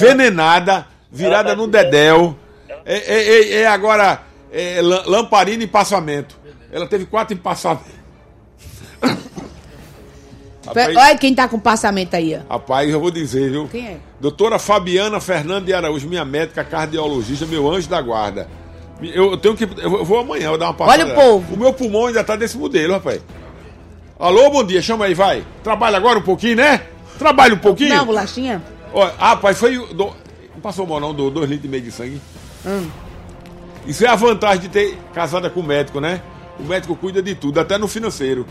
envenenada, virada no dedéu. Agora lamparina e passamento. Ela teve 4 empassamento. Rapaz, olha quem tá com passamento aí, ó. Rapaz, eu vou dizer, viu? Quem é? Doutora Fabiana Fernanda de Araújo, minha médica cardiologista, meu anjo da guarda. Eu tenho que. Eu vou amanhã, vou dar uma passada. Olha o povo. O meu pulmão ainda tá desse modelo, rapaz. Alô, bom dia, chama aí, vai. Trabalha agora um pouquinho, né? Trabalha um pouquinho. Não, bolachinha? Olha, rapaz, foi. Não passou mal, não, 2,5 litros de sangue. Isso é a vantagem de ter casada com o médico, né? O médico cuida de tudo, até no financeiro.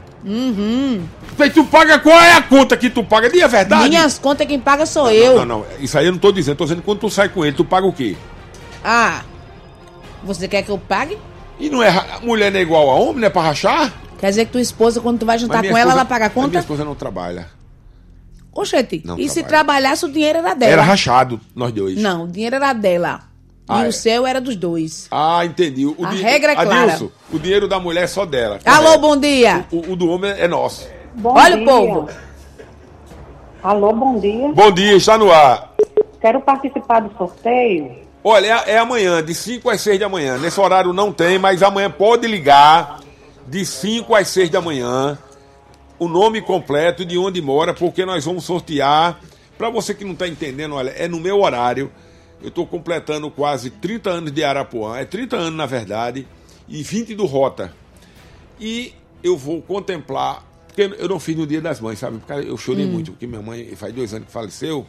Tu paga, qual é a conta que tu paga? Diga a verdade. Minhas contas quem paga sou eu. Não, isso aí eu não tô dizendo. Tô dizendo que quando tu sai com ele, tu paga o quê? Ah, você quer que eu pague? E não é. Mulher não é igual a homem, não é pra rachar? Quer dizer que tua esposa, quando tu vai jantar com ela paga a conta? Minha esposa não trabalha. Oxente, não e trabalha. Se trabalhasse, o dinheiro era dela? Era rachado, nós dois. Não, o dinheiro era dela. E o seu era dos dois. Ah, entendi. A regra é clara. Adilson, o dinheiro da mulher é só dela. Alô, bom dia. O do homem é nosso. Olha o povo. Alô, bom dia. Bom dia, está no ar. Quero participar do sorteio. Olha, é amanhã, de 5 às 6 da manhã. Nesse horário não tem, mas amanhã pode ligar de 5 às 6 da manhã. O nome completo, de onde mora, porque nós vamos sortear. Para você que não está entendendo, olha, é no meu horário. Eu estou completando quase 30 anos de Arapuã. É 30 anos, na verdade, e 20 do Rota. E eu vou contemplar, porque eu não fiz no Dia das Mães, sabe? Porque eu chorei muito, porque minha mãe faz 2 anos que faleceu.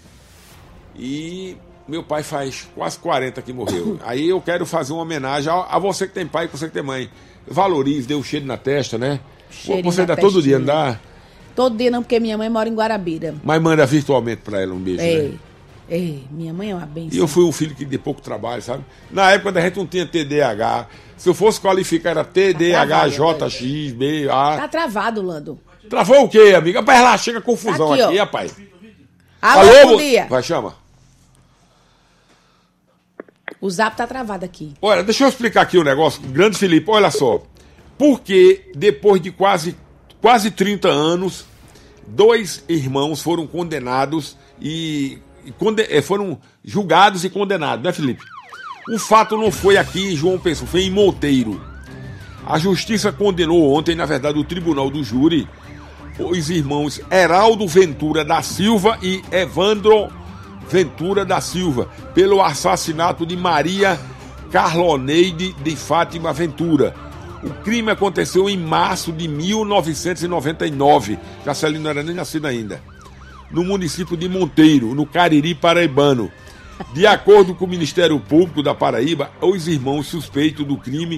E meu pai faz quase 40 que morreu. Aí eu quero fazer uma homenagem a você que tem pai e você que tem mãe. Valorize, dê um cheiro na testa, né? Cheirinho você dá na todo dia, testinha. não dá? Todo dia não, porque minha mãe mora em Guarabira. Mas manda virtualmente pra ela um beijo, né? Minha mãe é uma benção. E eu fui um filho que de pouco trabalho, sabe? Na época da gente não tinha TDAH. Se eu fosse qualificar, era TDAH, JX, B, A. Tá travado, Lando. Travou o quê, amiga? Rapaz, lá chega confusão aqui, rapaz. Alô, bom dia. Vai, chama. O zap tá travado aqui. Olha, deixa eu explicar aqui o negócio. Grande Felipe, olha só. Porque depois de quase 30 anos, 2 irmãos foram condenados foram julgados e condenados, né, Felipe? O fato não foi aqui em João Pessoa, foi em Monteiro. A justiça condenou ontem, na verdade, o tribunal do júri, os irmãos Heraldo Ventura da Silva e Evandro Ventura da Silva, pelo assassinato de Maria Carloneide de Fátima Ventura. O crime aconteceu em março de 1999. Jacelino não era nem nascido ainda. No município de Monteiro, no Cariri paraibano. De acordo com o Ministério Público da Paraíba, os irmãos suspeitos do crime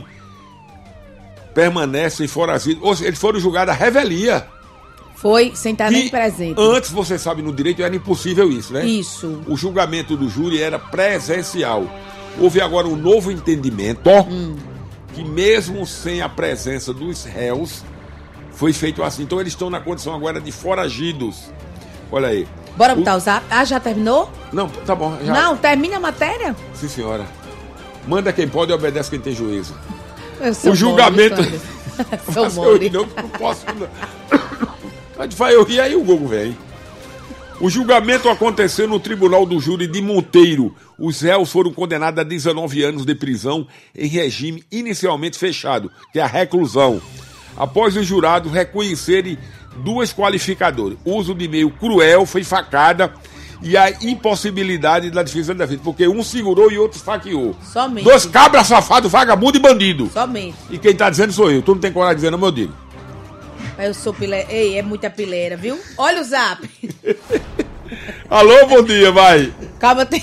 permanecem foragidos. Ou seja, eles foram julgados à revelia. Foi, sem estar nem presente. Antes, você sabe, no direito era impossível isso, né? Isso. O julgamento do júri era presencial. Houve agora um novo entendimento, que mesmo sem a presença dos réus, foi feito assim. Então eles estão na condição agora de foragidos. Olha aí. Bora botar o zap. Ah, já terminou? Não, tá bom. Já. Não, termina a matéria? Sim, senhora. Manda quem pode e obedece quem tem juízo. O julgamento... Sou mole. Não posso... A gente vai ouvir, aí o Google vem. O julgamento aconteceu no Tribunal do Júri de Monteiro. Os réus foram condenados a 19 anos de prisão em regime inicialmente fechado, que é a reclusão. Após os jurados reconhecerem 2 qualificadoras. O uso de meio cruel, foi facada, e a impossibilidade da defesa da vida, porque um segurou e outro esfaqueou. Somente. 2 cabras safados, vagabundo e bandido. Somente. E quem tá dizendo sou eu. Tu não tem coragem de dizer, não, meu digo. Eu sou pileira. Ei, é muita pileira, viu? Olha o zap. Alô, bom dia, vai. Calma, tem...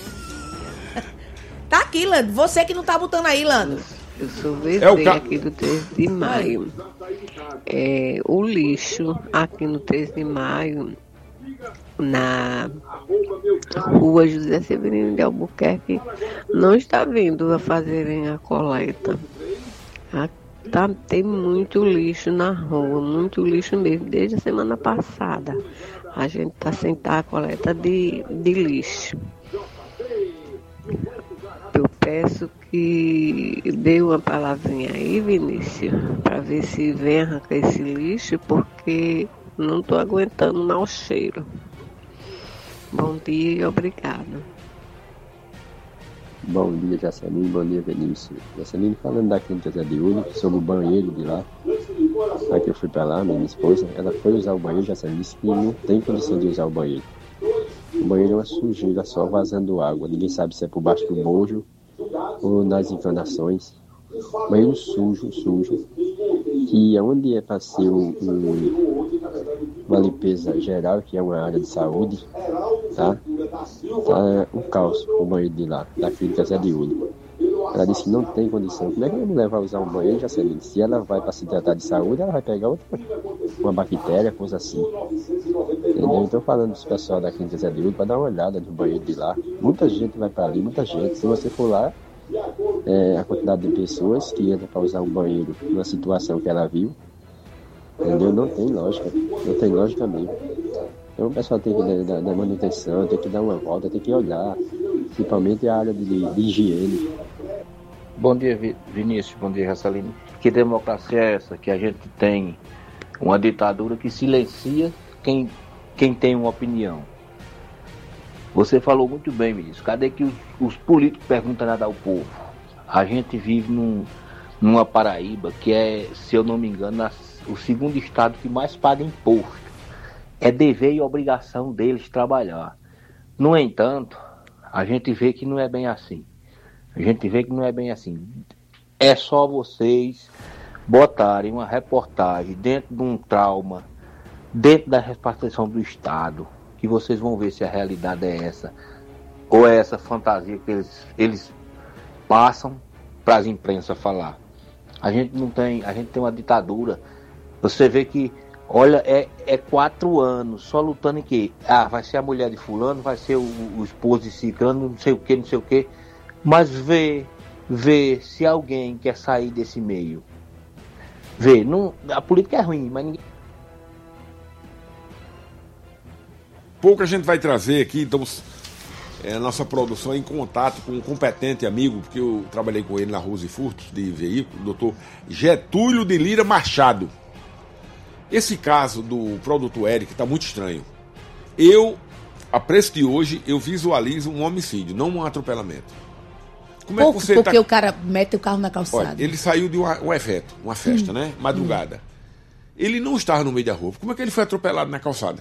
Tá aqui, Lando. Você que não tá botando aí, Lando. Eu sou vizinha aqui do 13 de maio. O lixo aqui no 13 de maio, na rua José Severino de Albuquerque, não está vindo a fazerem a coleta. Tem muito lixo na rua, muito lixo mesmo, desde a semana passada. A gente está sem a coleta de lixo. Eu peço que dê uma palavrinha aí, Vinícius, para ver se vem arrancar esse lixo, porque não estou aguentando mau cheiro. Bom dia e obrigado. Bom dia, Jaceline. Bom dia, Vinícius. Jaceline, falando da clínica Zé de Ouro, sobre o banheiro de lá. Aí que eu fui pra lá, minha esposa, ela foi usar o banheiro, Jaceline disse que não tem condição de usar o banheiro. O banheiro é uma sujeira só vazando água. Ninguém sabe se é por baixo do bojo ou nas encanações. Banheiro sujo. Que onde é para ser uma limpeza geral, que é uma área de saúde, tá um caos o banheiro de lá, da clínica Zé de Ouro. Ela disse que não tem condição. Como é que a mulher vai usar um banheiro, Jaceline? Se ela vai para se tratar de saúde, ela vai pegar uma bactéria, coisa assim. Entendeu? Então, falando dos pessoal da clínica Zé de Ouro, para dar uma olhada no banheiro de lá. Muita gente vai para ali, muita gente. Se você for lá, a quantidade de pessoas que entram para usar um banheiro numa situação que ela viu, entendeu? Não tem lógica mesmo. Então o pessoal tem que dar manutenção, tem que dar uma volta, tem que olhar, principalmente a área de higiene. Bom dia, Vinícius, bom dia, Jaceline. Que democracia é essa? Que a gente tem uma ditadura que silencia quem tem uma opinião. Você falou muito bem, ministro. Cadê que os políticos perguntam nada ao povo? A gente vive numa Paraíba que é, se eu não me engano, o segundo estado que mais paga imposto. É dever e obrigação deles trabalhar. No entanto, a gente vê que não é bem assim. É só vocês botarem uma reportagem dentro de um trauma, dentro da repartição do Estado, que vocês vão ver se a realidade é essa, ou é essa fantasia que eles passam para as imprensas falar. A gente tem uma ditadura. Você vê que, olha, é 4 anos só lutando em quê? Vai ser a mulher de fulano, vai ser o esposo de ciclano, não sei o quê. Mas vê se alguém quer sair desse meio. A política é ruim, mas ninguém... Pouco a gente vai trazer aqui, estamos a nossa produção em contato com um competente amigo, porque eu trabalhei com ele na Rose Furtos de Veículo, o doutor Getúlio de Lira Machado. Esse caso do produtor Eric está muito estranho. A preço de hoje, eu visualizo um homicídio, não um atropelamento. Como é que você porque o cara mete o carro na calçada. Olha, ele saiu de um evento, uma festa, né? Madrugada. Ele não estava no meio da rua. Como é que ele foi atropelado na calçada?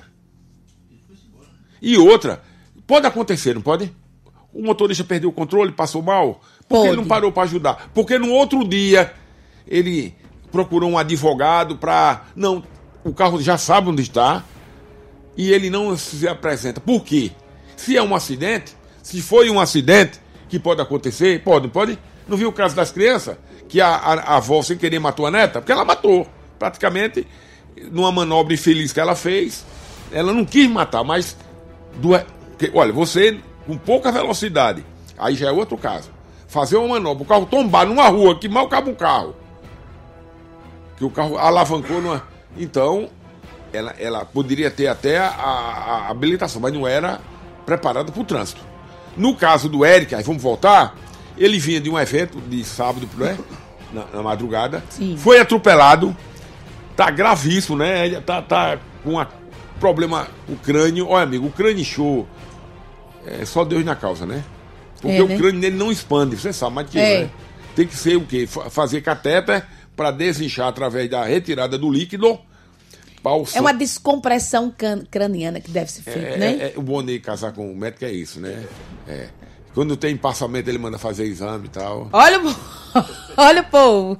E outra, pode acontecer, não pode? O motorista perdeu o controle, passou mal? Por que ele não parou para ajudar? Porque no outro dia ele procurou um advogado para... Não, o carro já sabe onde está e ele não se apresenta. Por quê? Se é um acidente, se foi um acidente que pode acontecer, pode? Não viu o caso das crianças? Que a avó sem querer matou a neta? Porque ela matou, praticamente, numa manobra infeliz que ela fez. Ela não quis matar, mas... Olha, você com pouca velocidade, aí já é outro caso. Fazer uma manobra, o carro tombar numa rua que mal cabe um carro, que o carro alavancou numa... Então, ela poderia ter até a habilitação, mas não era preparada para o trânsito. No caso do Eric, aí vamos voltar, ele vinha de um evento de sábado, né, na madrugada. Sim. Foi atropelado, tá gravíssimo, né? Ele tá com um problema o crânio. Olha, amigo, o crânio inchou. É só Deus na causa, né? Porque o crânio dele não expande, você sabe, mas né? Tem que ser o quê? Fazer catéter para desinchar através da retirada do líquido. É uma descompressão craniana que deve ser feita, né? O bom de casar com o médico é isso, né? Quando tem passamento, ele manda fazer exame e tal. Olha o povo.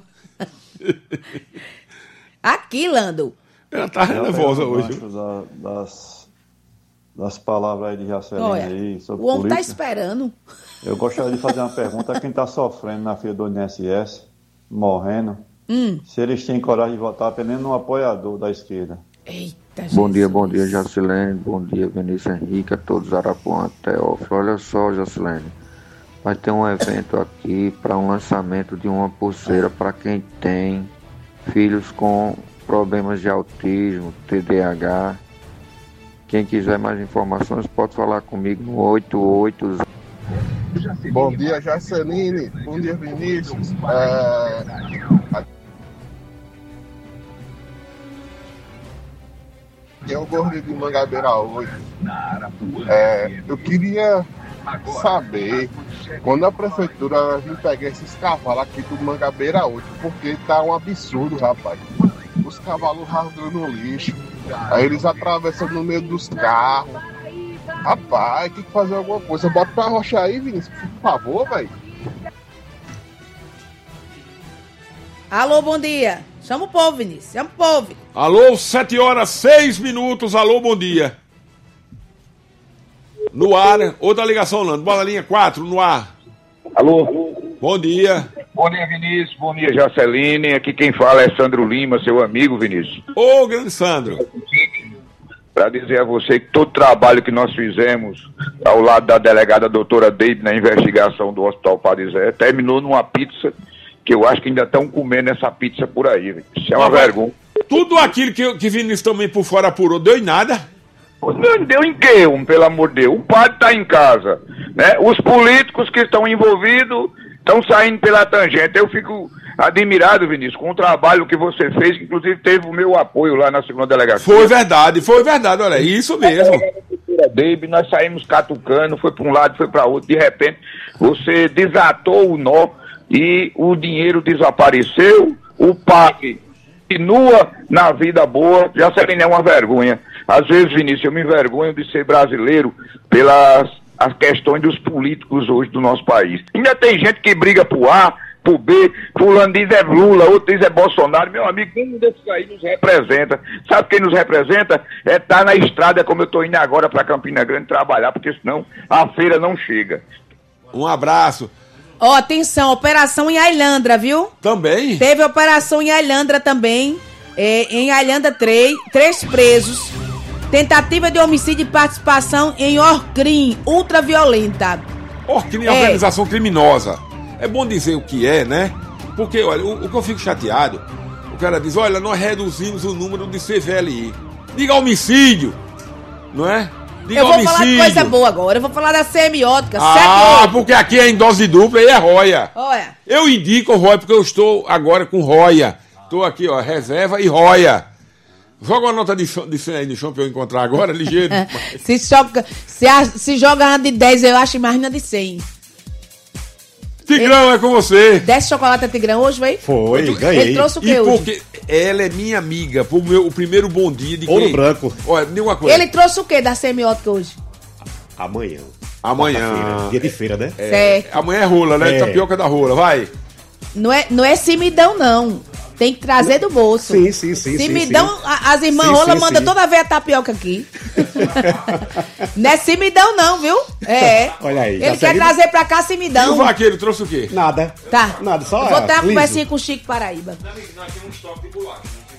Aqui, Lando. Ela tá nervosa hoje. Das palavras aí de Jaceline aí sobre o homem política. Tá esperando. Eu gostaria de fazer uma pergunta a quem está sofrendo na fila do INSS, morrendo. Se eles têm coragem de votar apenas no apoiador da esquerda. Eita, bom dia, Jacilene. Bom dia, Vinícius Henrique, a todos Arapuã, Teófilo. Olha só, Jacilene, vai ter um evento aqui para um lançamento de uma pulseira para quem tem filhos com problemas de autismo, TDAH. Quem quiser mais informações pode falar comigo no 88... Bom dia, Jaceline. Bom dia, Vinícius. Aqui é o Gordinho de Mangabeira hoje. Eu queria saber quando a prefeitura vir pegar esses cavalos aqui do Mangabeira hoje, porque tá um absurdo, rapaz. Os cavalos rasgando no lixo, aí eles atravessam no meio dos carros. Rapaz, tem que fazer alguma coisa. Bota pra rocha aí, Vinícius, por favor, velho. Alô, bom dia. Chama o povo, Vinícius. Chama o povo. Alô, 7h06. Alô, bom dia. No ar, outra ligação, Nando. Bola linha 4, no ar. Alô. Bom dia. Bom dia, Vinícius. Bom dia, Jaceline. Aqui quem fala é Sandro Lima, seu amigo, Vinícius. Ô, grande Sandro. Para dizer a você que todo o trabalho que nós fizemos ao lado da delegada doutora Deide na investigação do Hospital Padre Zé terminou numa pizza que eu acho que ainda estão comendo essa pizza por aí, véio. Isso é uma vergonha. Tudo aquilo que Vinícius também por fora apurou, deu em nada? Não deu em quê, pelo amor de Deus? O padre está em casa, né? Os políticos que estão envolvidos estão saindo pela tangente. Eu fico admirado, Vinícius, com o trabalho que você fez, que inclusive teve o meu apoio lá na segunda delegacia. Foi verdade, olha, isso mesmo. Baby, nós saímos catucando, foi para um lado, foi para outro, de repente você desatou o nó e o dinheiro desapareceu, o padre continua na vida boa, já seria uma vergonha. Às vezes, Vinícius, eu me envergonho de ser brasileiro pelas as questões dos políticos hoje do nosso país. Ainda tem gente que briga por A, por B, fulano diz é Lula, outro diz é Bolsonaro. Meu amigo, nenhum desses aí nos representa. Sabe quem nos representa? É estar na estrada, como eu estou indo agora para Campina Grande trabalhar, porque senão a feira não chega. Um abraço. Ó, atenção, operação em Ailandra, viu? Também? Teve operação em Ailandra também. Em Ailandra, 3 presos. Tentativa de homicídio e participação em Orcrim, ultraviolenta. Orcrim é organização criminosa. É bom dizer o que é, né? Porque, olha, o que eu fico chateado, o cara diz, olha, nós reduzimos o número de CVLI. Diga homicídio, não é? Diga eu vou homicídio. falar de coisa boa agora, eu vou falar da semiótica. Porque aqui é em dose dupla e é roia. Olha. Eu indico roia porque eu estou agora com roia. Estou aqui, ó, reserva e roia. Joga uma nota de 100 aí no chão pra eu encontrar agora, ligeiro. se joga uma de 10, eu acho, imagina de 100. Tigrão, é com você. Desce chocolate a Tigrão hoje, foi? Foi, ganhei. Ele trouxe o que hoje? Porque ela é minha amiga, o primeiro bom dia de Ouro branco. Olha, diga uma coisa. Ele trouxe o que da semiótica hoje? Amanhã. Dia de feira, né? Certo. Amanhã é rola, né? Tapioca da rola, vai. Não é simidão, não. Tem que trazer do bolso. Sim. Simidão, as irmãs rola mandam toda vez a tapioca aqui. Não é simidão, não, viu? Olha aí. Ele quer trazer pra cá simidão. E o vaqueiro trouxe o quê? Nada. Tá. Nada, só vou ter uma conversinha com o Chico Paraíba. Nós temos um estoque de bolacha.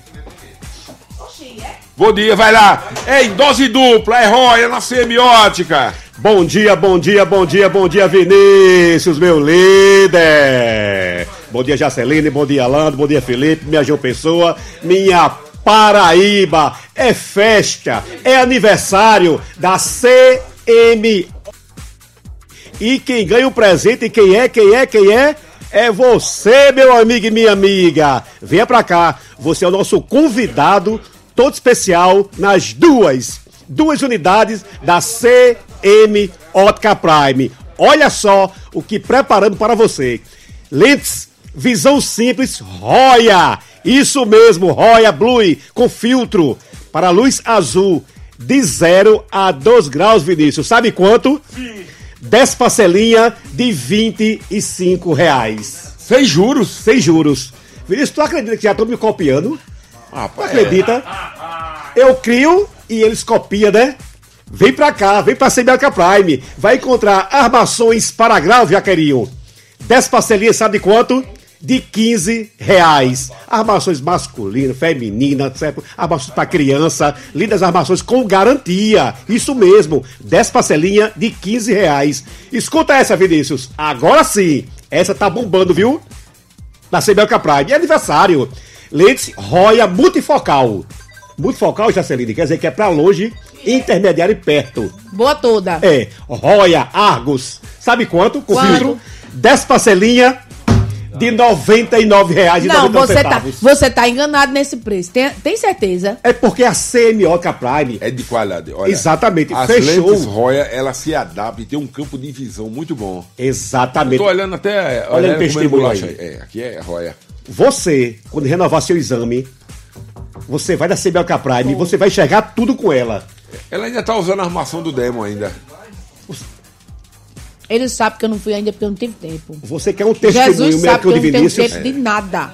Bom dia, vai lá. É em dose dupla, é roia na semiótica. Bom dia, Vinícius, meu líder. Bom dia, Jaceline, bom dia, Lando, bom dia, Felipe, minha João Pessoa, minha Paraíba. É festa, é aniversário da CM. E quem ganha o presente, quem é? É você, meu amigo e minha amiga. Venha pra cá, você é o nosso convidado, todo especial, nas duas unidades da CM Ótica Prime. Olha só o que preparamos para você. Lentes, visão simples, Roya. Isso mesmo, Roya Blue, com filtro para luz azul, de 0 a 2 graus, Vinícius. Sabe quanto? Sim. 10 parcelinhas de R$25. Sem juros? Sem juros. Vinícius, tu acredita que já estão me copiando? Tu acredita? Eu crio e eles copiam, né? Vem pra cá, vem pra CMOtica Prime. Vai encontrar armações para grau, Jaquerinho. 10 parcelinhas, sabe de quanto? De R$15. Armações masculinas, femininas, certo? Armações para criança. Lindas armações com garantia. Isso mesmo. 10 parcelinhas de R$15. Escuta essa, Vinícius. Agora sim. Essa tá bombando, viu? Na CMOtica Prime. É aniversário. Lentes Roya multifocal. Multifocal, Jaceline, quer dizer que é pra longe, intermediário e perto. Boa toda. Roya Argus. Sabe quanto? Com filtro. 10 parcelinhas de R$ 99,90. Não, você tá enganado nesse preço. Tem certeza? É porque a CM Ótica Prime é de qualidade. Olha, exatamente. As Fechou. lentes Roya, ela se adapta e tem um campo de visão muito bom. Exatamente. Eu tô olhando até... Olha o testemunho aí. Aqui é Roya. Você, quando renovar seu exame, você vai da CM Ótica Prime e você vai enxergar tudo com ela. Ela ainda tá usando a armação do Demon ainda. Ele sabe que eu não fui ainda porque eu não tive tempo. Você quer um testemunho Jesus sabe que eu não tenho Vinícius? tempo de nada.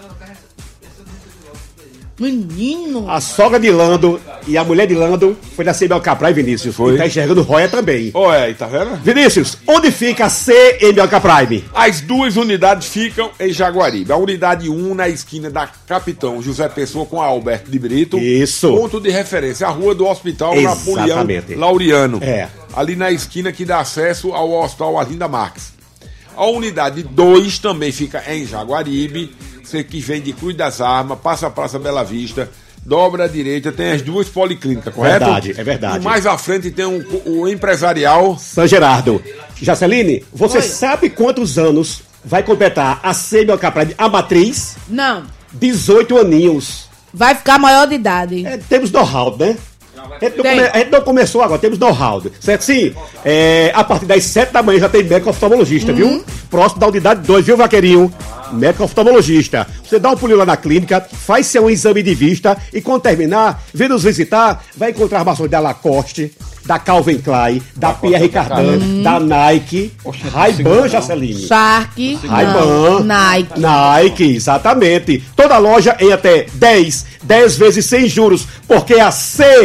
Menino. A sogra de Lando e a mulher de Lando foi da CM Ótica Prime, Vinícius. Foi. E tá enxergando Roya também. Olha, tá vendo? Vinícius, onde fica a CM Ótica Prime? As duas unidades ficam em Jaguaribe. A unidade 1 na esquina da Capitão José Pessoa com a Alberto de Brito. Isso. Ponto de referência, a rua do Hospital Exatamente. Napoleão Laureano. É. Ali na esquina que dá acesso ao Hospital Arlinda Marques. A unidade 2 também fica em Jaguaribe. Você que vem de Cruz das Armas, passa a Praça Bela Vista, dobra à direita, tem as duas policlínicas, correto? Verdade, é verdade. E mais à frente tem o empresarial São Gerardo. Jaceline, você sabe quantos anos vai completar a CM Ótica Prime, a matriz? Não. 18 aninhos. Vai ficar maior de idade. Temos know-how, né? A gente não começou agora, temos know-how, certo? Sim, a partir das 7 da manhã já tem médico oftalmologista, viu? Próximo da unidade 2, viu, Vaqueirinho? Médico oftalmologista. Você dá um pulinho lá na clínica, faz seu exame de vista e quando terminar, vem nos visitar, vai encontrar armações da Lacoste, da Calvin Klein, da Pierre Cardin, da Nike, Ray-Ban, Jaceline. Shark, Ray-Ban, Nike. Nike, exatamente. Toda loja em até 10 vezes sem juros, porque a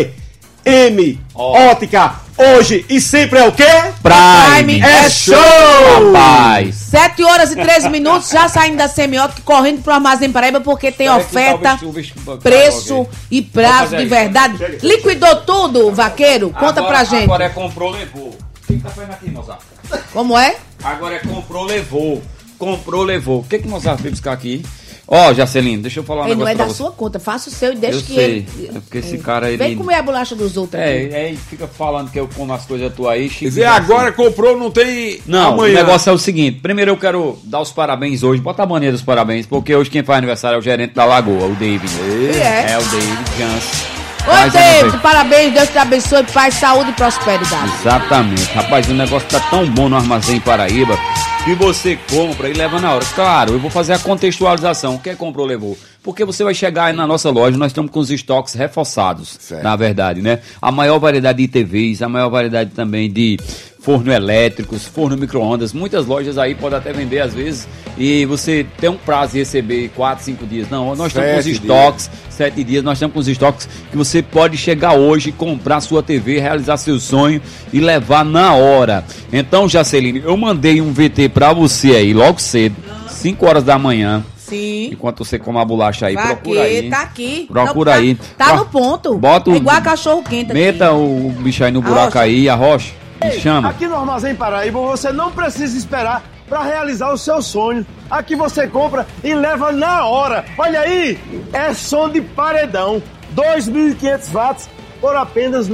CM Ótica hoje e sempre é o quê? Prime é show! Rapaz. 7h13, já saindo da semiótica, correndo pro Armazém Paraíba, porque tem oferta, preço e prazo de verdade. Liquidou tudo, Vaqueiro? Conta pra gente. Agora é comprou, levou. O que tá fazendo aqui, Mozart? Como é? Agora é comprou, levou. Comprou, levou. O que Mozart veio buscar aqui? Ó, Jacelino, deixa eu falar um Ele negócio não é pra da você. sua conta, faça o seu e deixa Eu que sei, ele... é porque esse cara, ele... Vem comer a bolacha dos outros. Ele fica falando que eu como as coisas tuas aí. Quer dizer, agora comprou, não tem Não, amanhã. o negócio é o seguinte. Primeiro eu quero dar os parabéns hoje. Bota a mania dos parabéns, porque hoje quem faz aniversário é o gerente da Lagoa, o David. É o David Gans. Oi, David, parabéns, Deus te abençoe, paz, saúde e prosperidade. Exatamente. Rapaz, o negócio tá tão bom no Armazém Paraíba que você compra e leva na hora. Claro, eu vou fazer a contextualização. Quem comprou, levou. Porque você vai chegar aí na nossa loja, nós estamos com os estoques reforçados, na verdade, né? A maior variedade de TVs, a maior variedade também de forno elétricos, forno micro-ondas. Muitas lojas aí podem até vender às vezes e você tem um prazo de receber 4, 5 dias. Não, nós estamos com os estoques, 7 dias, nós estamos com os estoques que você pode chegar hoje, comprar sua TV, realizar seu sonho e levar na hora. Então, Jaceline, eu mandei um VT pra você aí logo cedo, 5 horas da manhã. Sim. Enquanto você come a bolacha aí, Vai procura aqui, aí. tá aqui. Procura Não, aí. Tá no ponto. Bota é igual a cachorro quente aqui. Meta o bicho aí no buraco aí, arrocha. Me chama. Aqui no Armazém Paraíba você não precisa esperar para realizar o seu sonho. Aqui você compra e leva na hora. Olha aí, é som de paredão, 2.500 watts por apenas R$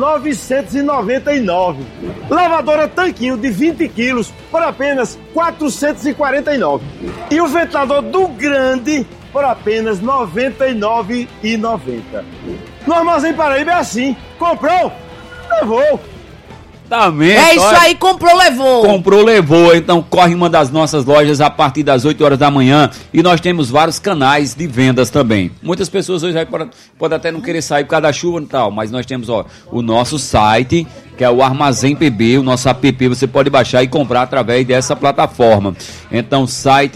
999. Lavadora Tanquinho de 20 quilos por apenas R$ 449. E o ventilador do Grande por apenas R$ 99,90. No Armazém Paraíba é assim, comprou, levou. É isso aí, comprou, levou. Comprou, levou. Então corre em uma das nossas lojas a partir das 8 horas da manhã. E nós temos vários canais de vendas também. Muitas pessoas hoje podem até não querer sair por causa da chuva e tal. Mas nós temos o nosso site, que é o Armazém PB, o nosso app. Você pode baixar e comprar através dessa plataforma. Então, site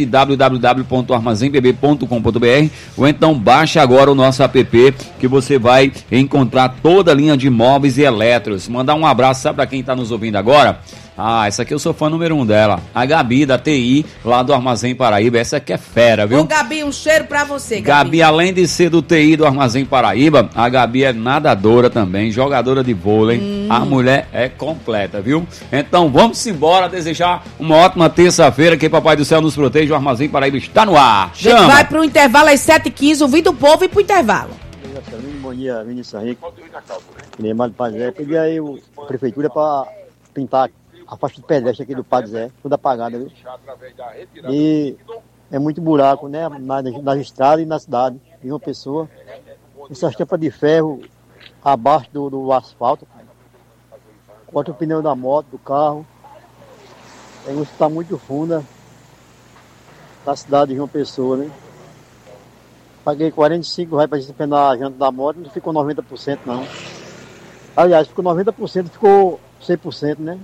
www.armazempb.com.br ou então baixa agora o nosso app, que você vai encontrar toda a linha de móveis e eletros. Mandar um abraço, sabe, para quem está nos ouvindo agora? Ah, essa aqui eu sou fã número 1 dela. A Gabi, da TI, lá do Armazém Paraíba. Essa aqui é fera, viu? Ô, Gabi, um cheiro pra você, Gabi, além de ser do TI do Armazém Paraíba, a Gabi é nadadora também, jogadora de vôlei. A mulher é completa, viu? Então vamos embora, desejar uma ótima terça-feira, que Papai do Céu nos proteja. O Armazém Paraíba está no ar. A gente vai pro intervalo às 7h15, o Vitor Povo e pro intervalo. Bom dia, Vinícius Henrique. Neymar do Padre Zé. Pedi aí a prefeitura para pintar a faixa de pedestre aqui do Padre Zé, toda apagada, viu? E é muito buraco, né? Nas estradas e na cidade de João Pessoa. Essas tampas de ferro abaixo do asfalto, corta o pneu da moto, do carro. A água está muito funda na cidade de João Pessoa, né? Paguei R$45 para desempenar a janta da moto, não ficou 90% não. Aliás, ficou 90%, ficou 100%, né?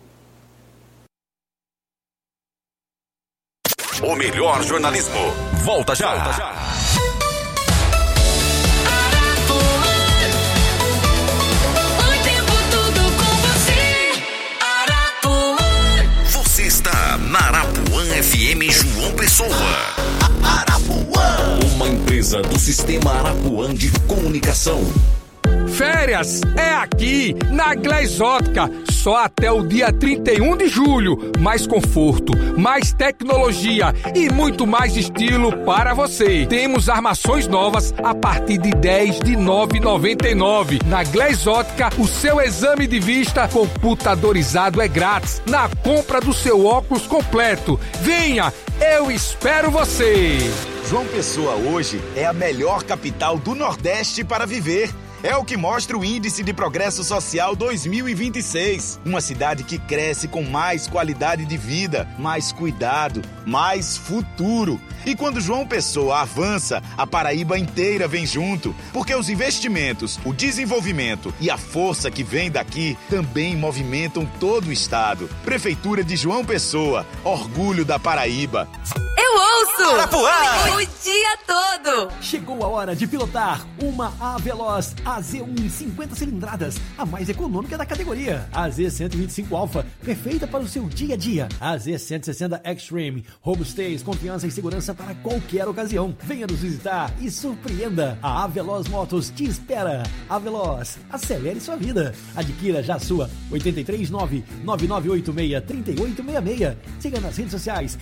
O melhor jornalismo. Volta já. Você está na Arapuã FM João Pessoa. Arapuã. Uma empresa do Sistema Arapuã de Comunicação. Férias é aqui, na Glesótica, só até o dia 31 de julho. Mais conforto, mais tecnologia e muito mais estilo para você. Temos armações novas a partir de R$10 de R$ 9,99. Na Glesótica, o seu exame de vista computadorizado é grátis na compra do seu óculos completo. Venha, eu espero você. João Pessoa hoje é a melhor capital do Nordeste para viver. É o que mostra o Índice de Progresso Social 2026. Uma cidade que cresce com mais qualidade de vida, mais cuidado, mais futuro. E quando João Pessoa avança, a Paraíba inteira vem junto. Porque os investimentos, o desenvolvimento e a força que vem daqui também movimentam todo o estado. Prefeitura de João Pessoa, orgulho da Paraíba. Eu ouço! Arapuã! O dia todo! Chegou a hora de pilotar uma A-Veloz AZ1 50 cilindradas, a mais econômica da categoria. A Z125 Alpha, perfeita para o seu dia a dia. A Z160 Extreme, robustez, confiança e segurança para qualquer ocasião. Venha nos visitar e surpreenda. A A-Veloz Motos te espera. A-Veloz, acelere sua vida. Adquira já a sua. 839-9986-3866. Siga nas redes sociais,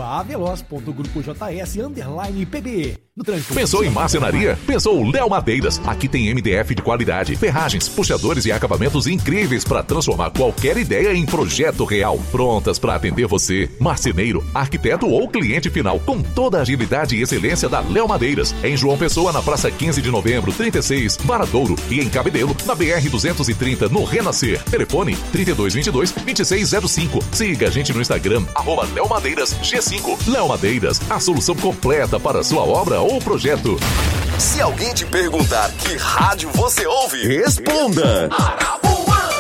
@aveloz.grupojs_pb. No trânsito. Pensou em marcenaria? Pensou Léo Madeiras. Aqui tem MDF de qualidade, ferragens, puxadores e acabamentos incríveis para transformar qualquer ideia em projeto real. Prontas para atender você, marceneiro, arquiteto ou cliente final, com toda a agilidade e excelência da Léo Madeiras. Em João Pessoa, na Praça 15 de Novembro, 36, Varadouro, e em Cabedelo, na BR-230, no Renascer. Telefone 3222-2605. Siga a gente no Instagram, @Léo Madeiras G5. Léo Madeiras, a solução completa para a sua obra ou projeto. Se alguém te perguntar que rádio você ouve, responda. Arapuã.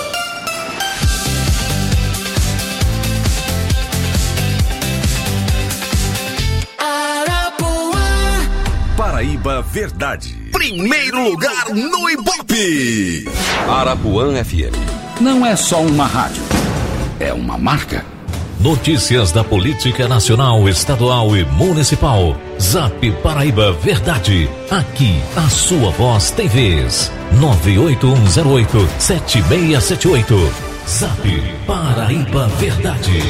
Paraíba Verdade. Primeiro lugar no Ibope. Arapuã FM. Não é só uma rádio, é uma marca. Notícias da política nacional, estadual e municipal. Zap Paraíba Verdade. Aqui, a sua voz tem vez. 98108-7678. Zap Paraíba Verdade.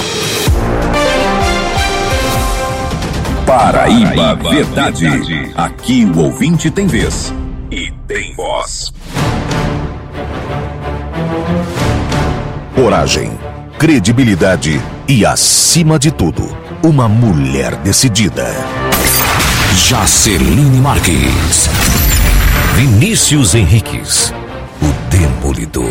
Paraíba Verdade. Aqui o ouvinte tem vez e tem voz. Coragem, credibilidade e, acima de tudo, uma mulher decidida. Jaceline Marques. Vinícius Henriques, o Demolidor.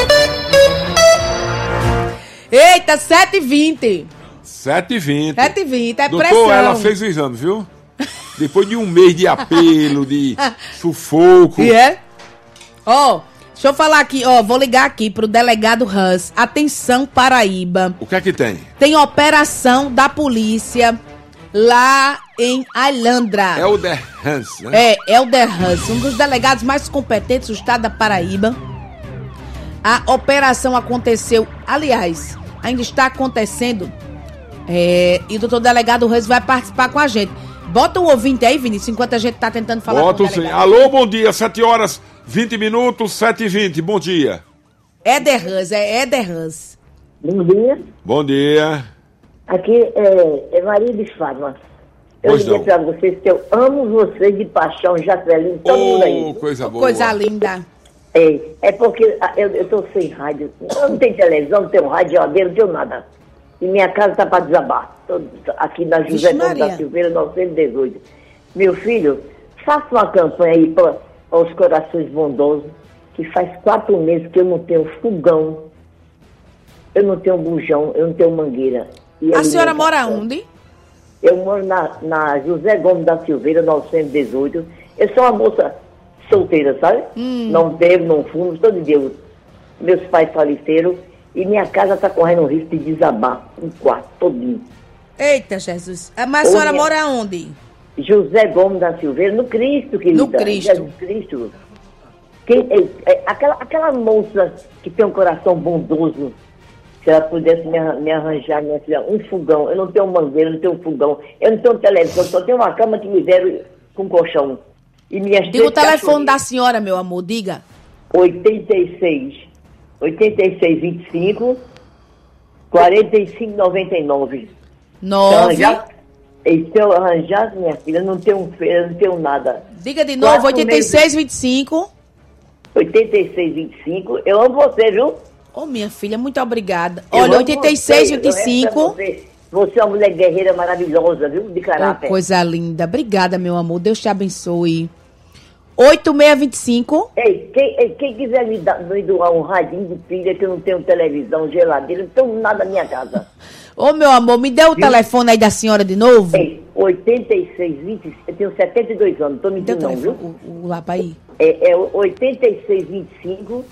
Eita, 7h20. 7h20. 7h20, é Doutor, pressão. ela fez o exame, viu? Depois de um mês de apelo, de sufoco. E é? Ó, deixa eu falar aqui, ó, vou ligar aqui pro delegado Hans. Atenção, Paraíba. O que é que tem? Tem operação da polícia lá em Ailandra. Helder Hans, né? Helder Hans, um dos delegados mais competentes do estado da Paraíba. A operação aconteceu, aliás, ainda está acontecendo. E o doutor delegado Reis vai participar com a gente. Bota o ouvinte aí, Vinícius, enquanto a gente tá tentando falar Bota com o sim. delegado. Alô, bom dia, 7h20, 7h20, bom dia. Éder Hans, é Éder Hans. Bom dia. Bom dia. Aqui é Maria de Fátima. Eu Pois liguei não. pra vocês que eu amo vocês de paixão, Jaceline, todo mundo aí. Coisa boa. Coisa linda. É porque eu tô sem rádio. Eu não tenho televisão, não tenho rádio, não tenho nada. e minha casa está para desabar. Aqui na José Gomes da Silveira, 918. Meu filho, faça uma campanha aí para os corações bondosos, que faz 4 meses que eu não tenho fogão, eu não tenho bujão, eu não tenho mangueira. A senhora mora onde? Eu moro na José Gomes da Silveira, 918. Eu sou uma moça solteira, sabe? Não bebo, não fumo, estou de Deus. Meus pais faleceram e minha casa está correndo o risco de desabar, um quarto todinho. Eita, Jesus. Mas a senhora mora onde? José Gomes da Silveira, no Cristo, querida. No Cristo. Jesus Cristo. Aquela moça que tem um coração bondoso, se ela pudesse me arranjar, minha filha, um fogão. Eu não tenho mangueira, eu não tenho fogão, eu não tenho televisão, só tenho uma cama que me deram com colchão. E minhas diga o telefone da senhora, meu amor, diga. 8625 4599. 9. Se eu arranjasse, minha filha, eu não tenho feira, não tenho nada. Diga de novo, 8625. 8625. Eu amo você, viu? Ô, minha filha, muito obrigada. Olha, 8625. Você é uma mulher guerreira maravilhosa, viu? De caráter. Coisa linda. Obrigada, meu amor. Deus te abençoe. 8625. Ei, quem quiser me doar um radinho de pilha, que eu não tenho televisão, geladeira, não tenho nada na minha casa. Ô, meu amor, me dê o telefone aí da senhora de novo. Ei, 8620, eu tenho 72 anos, não tô mentindo não, viu? O lá pra ir. É 8625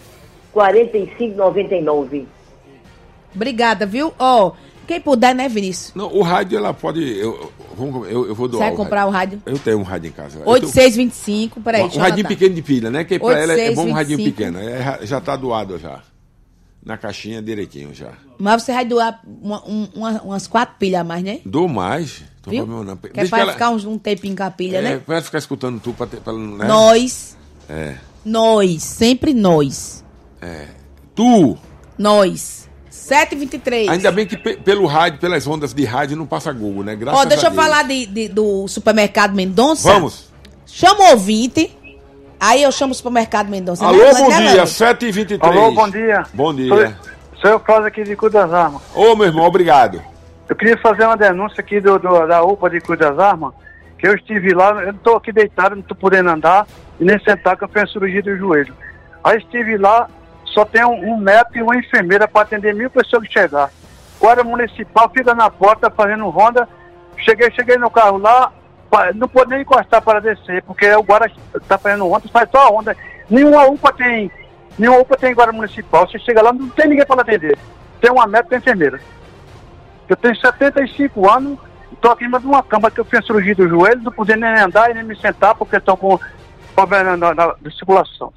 4599. Obrigada, viu? Ó, quem puder, né, Vinícius? Não, o rádio ela pode. Eu vou doar. Você vai comprar o rádio? Eu tenho um rádio em casa. 8625, peraí. Um radinho pequeno de pilha, né? Que pra ela é bom um radinho 8625. pequeno. Já tá doado já. Na caixinha direitinho já. Mas você vai doar umas 4 pilhas a mais, né? Dou mais. Viu? Não. Que é pra ficar um tempinho com a pilha, né? Vai ficar escutando tu pra né? Nós. Nós, sempre nós. Tu. Nós. 7h23. Ainda bem que pelo rádio, pelas ondas de rádio, não passa Google, né? Graças a Deus. Deixa eu falar do supermercado Mendonça. Vamos. Chama o ouvinte. Aí eu chamo o supermercado Mendonça. Alô, bom dia, 7h23. Alô, bom dia. Bom dia. Sou eu, Cláudio, aqui de Cruz das Armas. Ô, meu irmão, obrigado. Eu queria fazer uma denúncia aqui da UPA de Cruz das Armas, que eu estive lá, eu estou aqui deitado, não estou podendo andar e nem sentar, que eu fiz a cirurgia do joelho. Aí estive lá, só tem um médico e uma enfermeira para atender 1000 pessoas que chegar. Guarda municipal fica na porta fazendo ronda. Cheguei no carro lá, não pode nem encostar para descer, porque o guarda está fazendo ronda, faz só a ronda. Nenhuma UPA tem guarda municipal. Você chega lá, não tem ninguém para atender. Tem uma médica e uma enfermeira. Eu tenho 75 anos, estou aqui em cima de uma cama que eu fiz cirurgia do joelho, não podia nem andar e nem me sentar, porque estou com problema na circulação.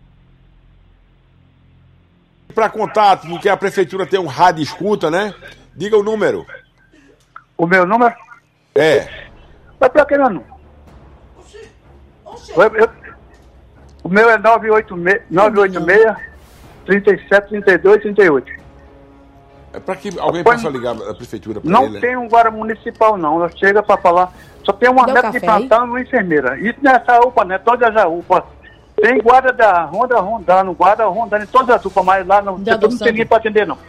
Para contato, porque a prefeitura tem um rádio escuta, né? Diga o número. O meu número? Mas para que não? O meu é 986 37 32 38. É para que alguém possa ligar a prefeitura para ele? Não tem um guarda municipal, não. Chega para falar. Só tem uma médica de plantão e uma enfermeira. Isso nessa UPA, né? Todas as UPA. Tem guarda da Ronda rondando, guarda rondando em todas as UPA, mas lá não tem ninguém para atender, não.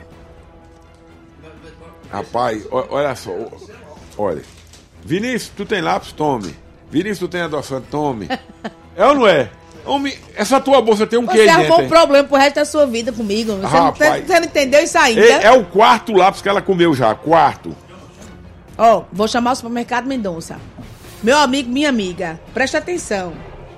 Rapaz, olha só. Olha. Vinícius, tu tem lápis? Tome. Vinícius, tu tem adoçante? Tome. É ou não é? Homem, essa tua bolsa tem um quê aí dentro? Você arrumou um problema pro resto da sua vida comigo. Você não entendeu isso ainda? É o 4º lápis que ela comeu já. 4º. Vou chamar o supermercado Mendonça. Meu amigo, minha amiga, presta atenção.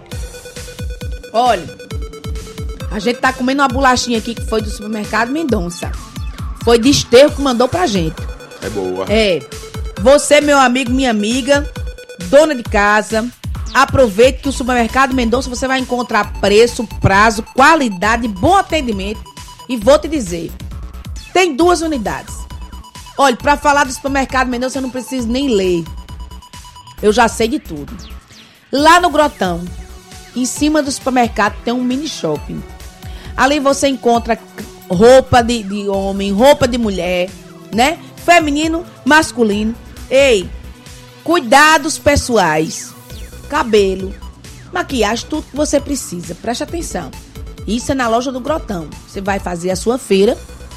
Olha, a gente tá comendo uma bolachinha aqui que foi do supermercado Mendonça. Foi de Esterro que mandou pra gente. É boa. Você, meu amigo, minha amiga, dona de casa, aproveite que o supermercado Mendonça você vai encontrar preço, prazo, qualidade, bom atendimento. E vou te dizer, tem 2 unidades. Olha, pra falar do supermercado Mendonça eu não preciso nem ler. Eu já sei de tudo. Lá no Grotão, em cima do supermercado, tem um mini shopping. Ali você encontra roupa de homem, roupa de mulher, né? Feminino, masculino. Ei, cuidados pessoais, cabelo, maquiagem, tudo que você precisa. Preste atenção. Isso é na loja do Grotão. Você vai fazer a sua feira,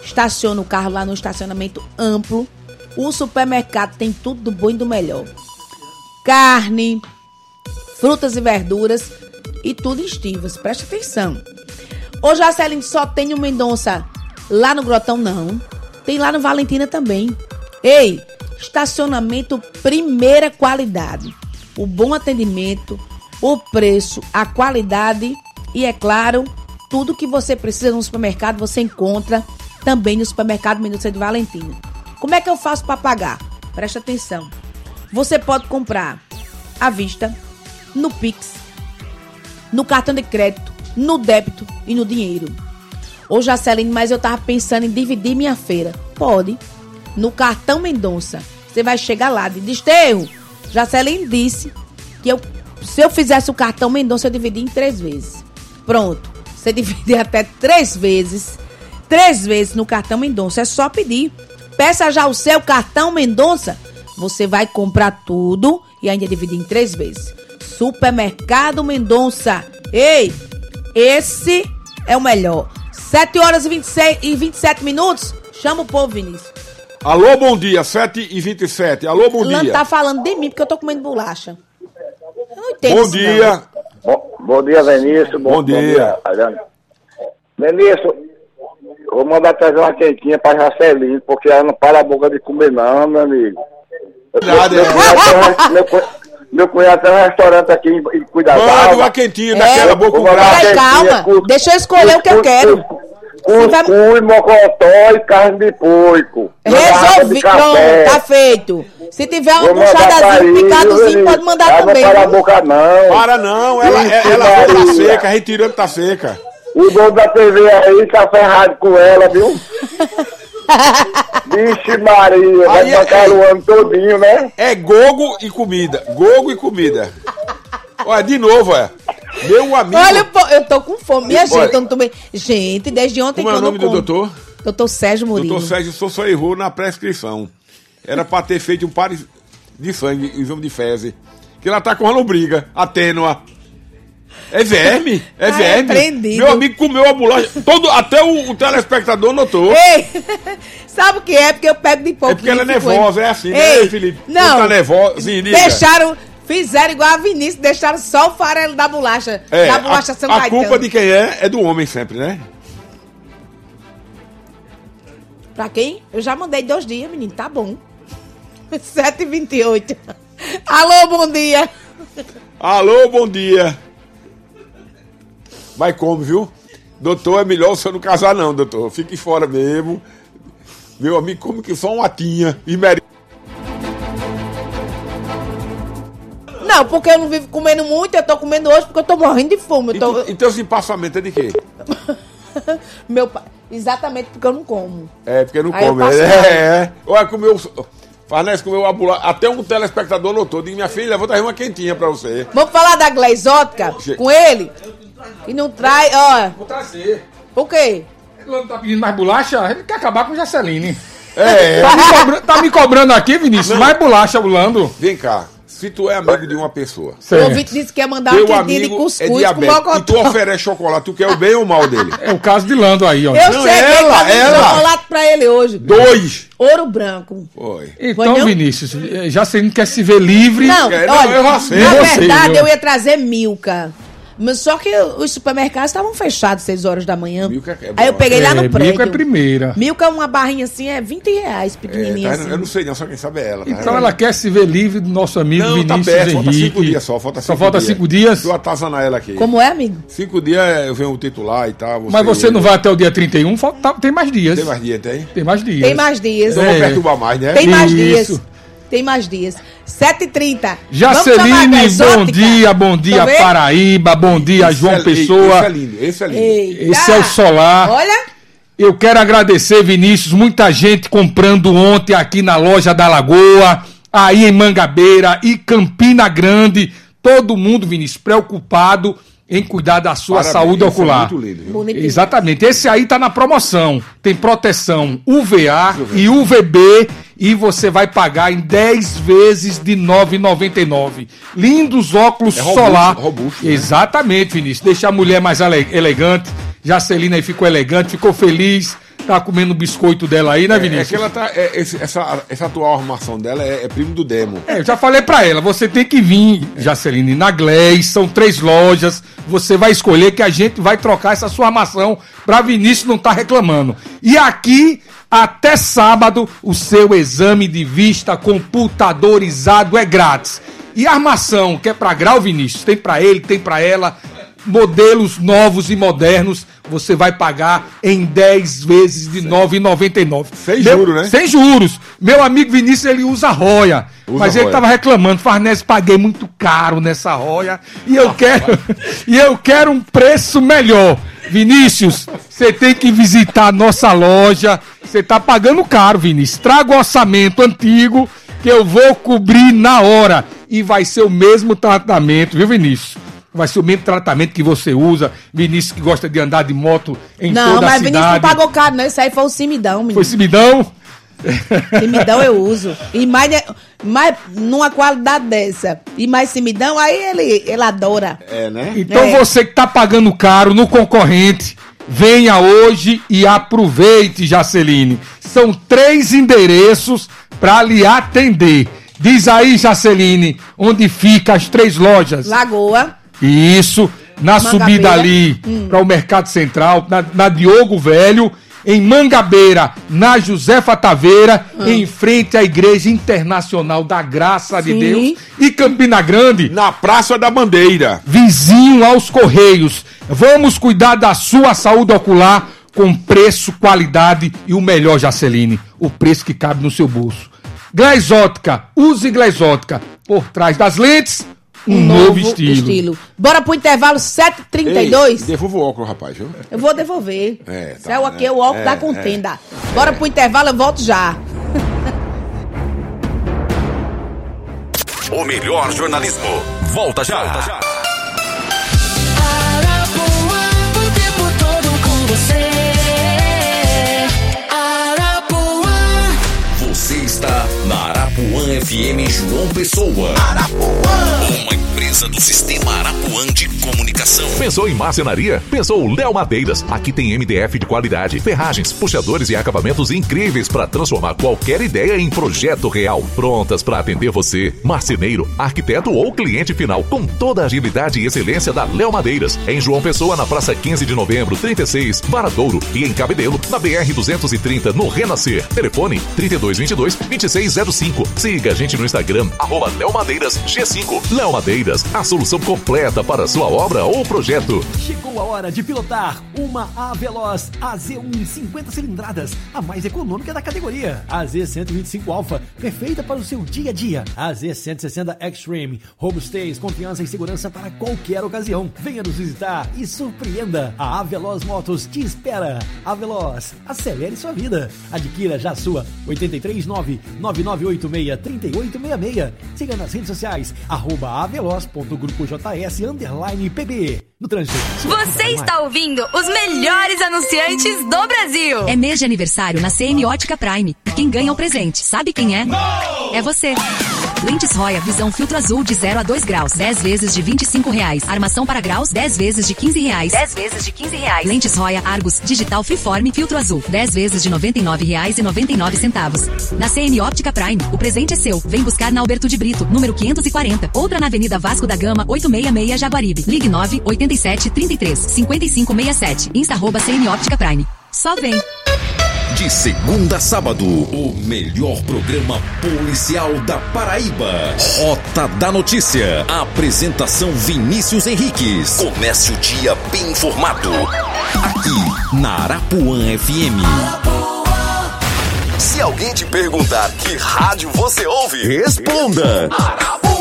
estaciona o carro lá no estacionamento amplo. O supermercado tem tudo do bom e do melhor. Carne, frutas e verduras e tudo em estivas. Presta atenção. Ô, Jaceline, só tem o Mendonça lá no Grotão? Não. Tem lá no Valentina também. Ei, estacionamento primeira qualidade. O bom atendimento, o preço, a qualidade e, é claro, tudo que você precisa no supermercado você encontra também no supermercado Mendonça de Valentina. Como é que eu faço para pagar? Presta atenção. Você pode comprar à vista, no Pix, no cartão de crédito, no débito e no dinheiro. Ô, Jaceline, mas eu tava pensando em dividir minha feira. Pode. No cartão Mendonça. Você vai chegar lá de Desterro. Jaceline disse que se eu fizesse o cartão Mendonça, eu dividia em 3 vezes. Pronto. Você dividir até 3 vezes. 3 vezes no cartão Mendonça. É só pedir. Peça já o seu cartão Mendonça. Você vai comprar tudo e ainda dividir em 3 vezes. Supermercado Mendonça. Ei, esse é o melhor. 7h27. Chama o povo, Vinícius. Alô, bom dia. 7h27. Alô, bom dia. Lando tá falando de mim porque eu tô comendo bolacha. Eu não entendo bom isso, dia. Bom dia, Vinícius. Bom dia. Vinícius, eu vou mandar trazer uma quentinha pra Jaceline, porque ela não para a boca de comer não, meu amigo. Meu cunhado tem um restaurante aqui em Cuidado. Manda uma quentinha daquela boca com Peraí, calma. Deixa eu escolher o que eu quero. Cuscuz, mocotó e carne de porco. Resolvi. Pronto, tá feito. Se tiver uma puxadazinha, um picadozinho, pode mandar também. Não para a boca não. Para não, ela tá seca, retirando tá seca. O dono da TV aí tá ferrado com ela, viu? Vixe Maria, vai bancar o ano todinho, né? É gogo e comida. Gogo e comida. Olha, de novo, meu amigo. Olha, eu tô com fome. Minha gente, eu não tô bem. Gente, desde ontem como que eu não como. Como é o nome do doutor? Doutor Sérgio Murilo. Doutor Sérgio só errou na prescrição. Era pra ter feito um par de sangue, exame de fezes. Que ela tá com uma lombriga, a tênua. É verme, é verme. Prendido. Meu amigo comeu a bolacha. Até o telespectador notou. Ei, sabe o que é? Porque eu pego de pouco. É porque ela é nervosa, é assim, né, Felipe? Não. Tá nervosa, sim, fizeram igual a Vinícius, deixaram só o farelo da bolacha. Da bolacha São A Caetano. culpa de quem é do homem sempre, né? Pra quem? Eu já mandei 2 dias, menino, tá bom. 7h28. Alô, bom dia. Alô, bom dia. Vai como, viu? Doutor, é melhor o senhor não casar não, doutor. Fique fora mesmo. Meu amigo, come que só uma latinha. Não, porque eu não vivo comendo muito, eu tô comendo hoje porque eu tô morrendo de fome. E teu empassamento é de quê? Meu pai, exatamente porque eu não como. É, porque não aí come. Olha, comeu a bolacha. Até um telespectador notou. Diz, minha filha, vou trazer uma quentinha pra você. Vamos falar da Glezótica com ele? E não traz, ó. Vou trazer. Por quê? Ele não tá pedindo mais bolacha? Ele quer acabar com o Jaceline. É. Tá me cobrando aqui, Vinícius, mais bolacha, Lando. Vem cá. Se tu é amigo de uma pessoa... O ouvinte disse que quer mandar uma quentinha de cuscuz com mocotó. E tu oferece chocolate, tu quer o bem ou o mal dele? É o caso de Lando aí, ó. Eu cheguei com chocolate pra ele hoje. 2. Ouro branco. Foi. Então, Vinícius, Jaceline quer se ver livre. Não, olha, eu já sei. Na verdade, eu ia trazer Milka. Mas só que os supermercados estavam fechados 6 horas da manhã. Milka é bom. Aí eu peguei lá no prédio. Milka é primeira. Milka, uma barrinha assim, é R$20, pequenininha assim. Eu não sei não, só quem sabe é ela. Tá? Então ela quer se ver livre do nosso amigo não, Vinícius tá perto, Henrique. Falta 5 dias só. Falta 5 dias? Tu atazanar ela aqui. Como é, amigo? 5 dias eu venho o titular e tal. Mas você não vai até o dia 31? Tem mais dias. Tem mais dias, tem? Tem mais dias. Tem mais dias. Então vou perturbar mais, né? Tem mais dias. Tem mais dias. 7h30. Jaceline, bom dia Paraíba, bom dia João Pessoa. Esse é lindo. Esse é o Solar. Olha. Eu quero agradecer, Vinícius, muita gente comprando ontem aqui na loja da Lagoa, aí em Mangabeira e Campina Grande. Todo mundo, Vinícius, preocupado em cuidar da sua saúde ocular. É muito lindo, viu? Exatamente. Esse aí tá na promoção. Tem proteção UVA e UVB e você vai pagar em 10 vezes de R$ 9,99. Lindos óculos solar. Robusto, né? Exatamente, Vinícius. Deixa a mulher mais elegante. Jacelina aí ficou elegante, ficou feliz. tá comendo o biscoito dela aí, né, Vinícius? É que ela tá. Essa atual armação dela é primo do Demo. Eu já falei pra ela, você tem que vir, Jaceline, na Gleis, são 3 lojas, você vai escolher que a gente vai trocar essa sua armação pra Vinícius não tá reclamando. E aqui, até sábado, o seu exame de vista computadorizado é grátis. E a armação, que é pra grau, Vinícius, tem pra ele, tem pra ela, modelos novos e modernos, você vai pagar em 10 vezes de R$ 9,99. Sem juros, né? Sem juros. Meu amigo Vinícius, ele usa Roya. Mas ele tava reclamando, Farnese, paguei muito caro nessa Roya e eu quero um preço melhor. Vinícius, você tem que visitar a nossa loja. Você tá pagando caro, Vinícius. Traga o orçamento antigo que eu vou cobrir na hora. E vai ser o mesmo tratamento, viu, Vinícius? Vai ser o mesmo tratamento que você usa. Vinícius que gosta de andar de moto em toda a cidade. Não, mas Vinícius não pagou caro, não. Isso aí foi o Simidão, menino. Foi Simidão? Simidão eu uso. E mais numa qualidade dessa. E mais Simidão, aí ele adora. Né? Então você que tá pagando caro no concorrente, venha hoje e aproveite, Jaceline. São 3 endereços para lhe atender. Diz aí, Jaceline, onde fica as 3 lojas. Lagoa. Isso, na Mangabeira. subida ali para o Mercado Central, na Diogo Velho, em Mangabeira, na Josefa Taveira, em frente à Igreja Internacional da Graça de Deus, e Campina Grande, na Praça da Bandeira, vizinho aos Correios. Vamos cuidar da sua saúde ocular com preço, qualidade e o melhor, Jaceline, o preço que cabe no seu bolso. Gleisótica, use Gleisótica. Por trás das lentes, um novo estilo. Bora pro intervalo 7h32. Devolva o óculos, rapaz, viu? Eu vou devolver. Céu aqui é o óculos da contenda. Bora pro intervalo, eu volto já. O melhor jornalismo. Volta já. Você está na Arapuã FM João Pessoa. Arapuã, uma empresa do Sistema Arapuã de Comunicação. Pensou em marcenaria? Pensou Léo Madeiras. Aqui tem MDF de qualidade, ferragens, puxadores e acabamentos incríveis para transformar qualquer ideia em projeto real. Prontas para atender você, marceneiro, arquiteto ou cliente final, com toda a agilidade e excelência da Léo Madeiras. Em João Pessoa, na Praça 15 de Novembro, 36, Varadouro, e em Cabedelo, na BR 230, no Renascer. Telefone 3222-2605. Siga a gente no Instagram, @Léo Madeiras G5. Léo Madeiras, a solução completa para sua obra ou projeto. Chegou a hora de pilotar uma A-Veloz AZ1 50 cilindradas, a mais econômica da categoria. A Z125 Alpha, perfeita para o seu dia a dia. A Z160 Extreme, robustez, confiança e segurança para qualquer ocasião. Venha nos visitar e surpreenda. A A-Veloz Motos te espera. A-Veloz, acelere sua vida. Adquira já a sua. 839-9986-3866. Siga nas redes sociais, @aveloz.grupojs_pb. No trânsito. Você está ouvindo os melhores anunciantes do Brasil. É mês de aniversário na CM Ótica Prime. Quem ganha o presente, sabe quem é? É você. Lentes Roya, visão filtro azul de 0 a 2 graus. 10 vezes de R$25. Armação para graus, 10 vezes de R$15. 10 vezes de R$15. Lentes Roya Argus, digital freeform filtro azul. 10 vezes de R$99,99. Na CM Óptica Prime, o presente é seu. Vem buscar na Alberto de Brito, número 540. Outra na Avenida Vasco da Gama, 866 Jaguaribe. Ligue 987-33-5567. Insta @CM Óptica Prime. Só vem. De segunda a sábado, o melhor programa policial da Paraíba. Rota da Notícia. Apresentação Vinícius Henriques. Comece o dia bem informado. Aqui na Arapuã FM. Se alguém te perguntar que rádio você ouve, responda. Arapuã.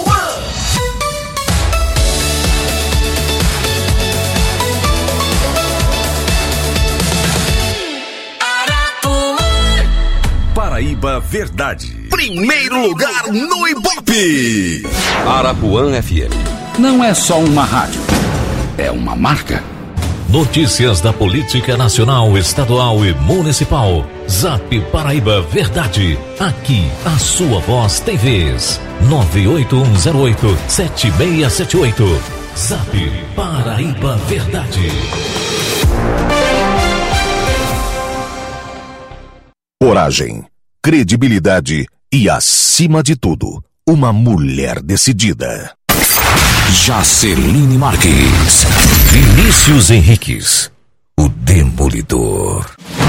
Paraíba Verdade. Primeiro lugar no Ibope. Arapuã FM. Não é só uma rádio, é uma marca. Notícias da política nacional, estadual e municipal. Zap Paraíba Verdade. Aqui a sua voz tem vez. 98108-7678. Zap Paraíba Verdade. Coragem, credibilidade e, acima de tudo, uma mulher decidida. Jaceline Marques, Vinícius Henriques, o Demolidor.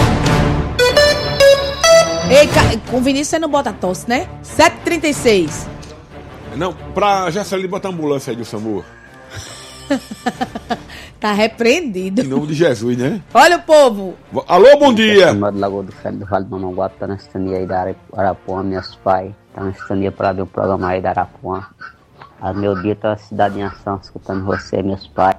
Ei, com Vinícius você não bota tosse, né? 7h36. Não, pra Jaceline botar ambulância aí do SAMU. Tá repreendido. Em nome de Jesus, né? Olha o povo. Alô, bom dia. Lagoa do Velho do Vale do Mananguape, tá na sintonia aí da Arapuã, meus pais. Tá na sintonia pra ver o programa aí da Arapuã. A meu dia tá a cidade em ação, escutando você, meus pais.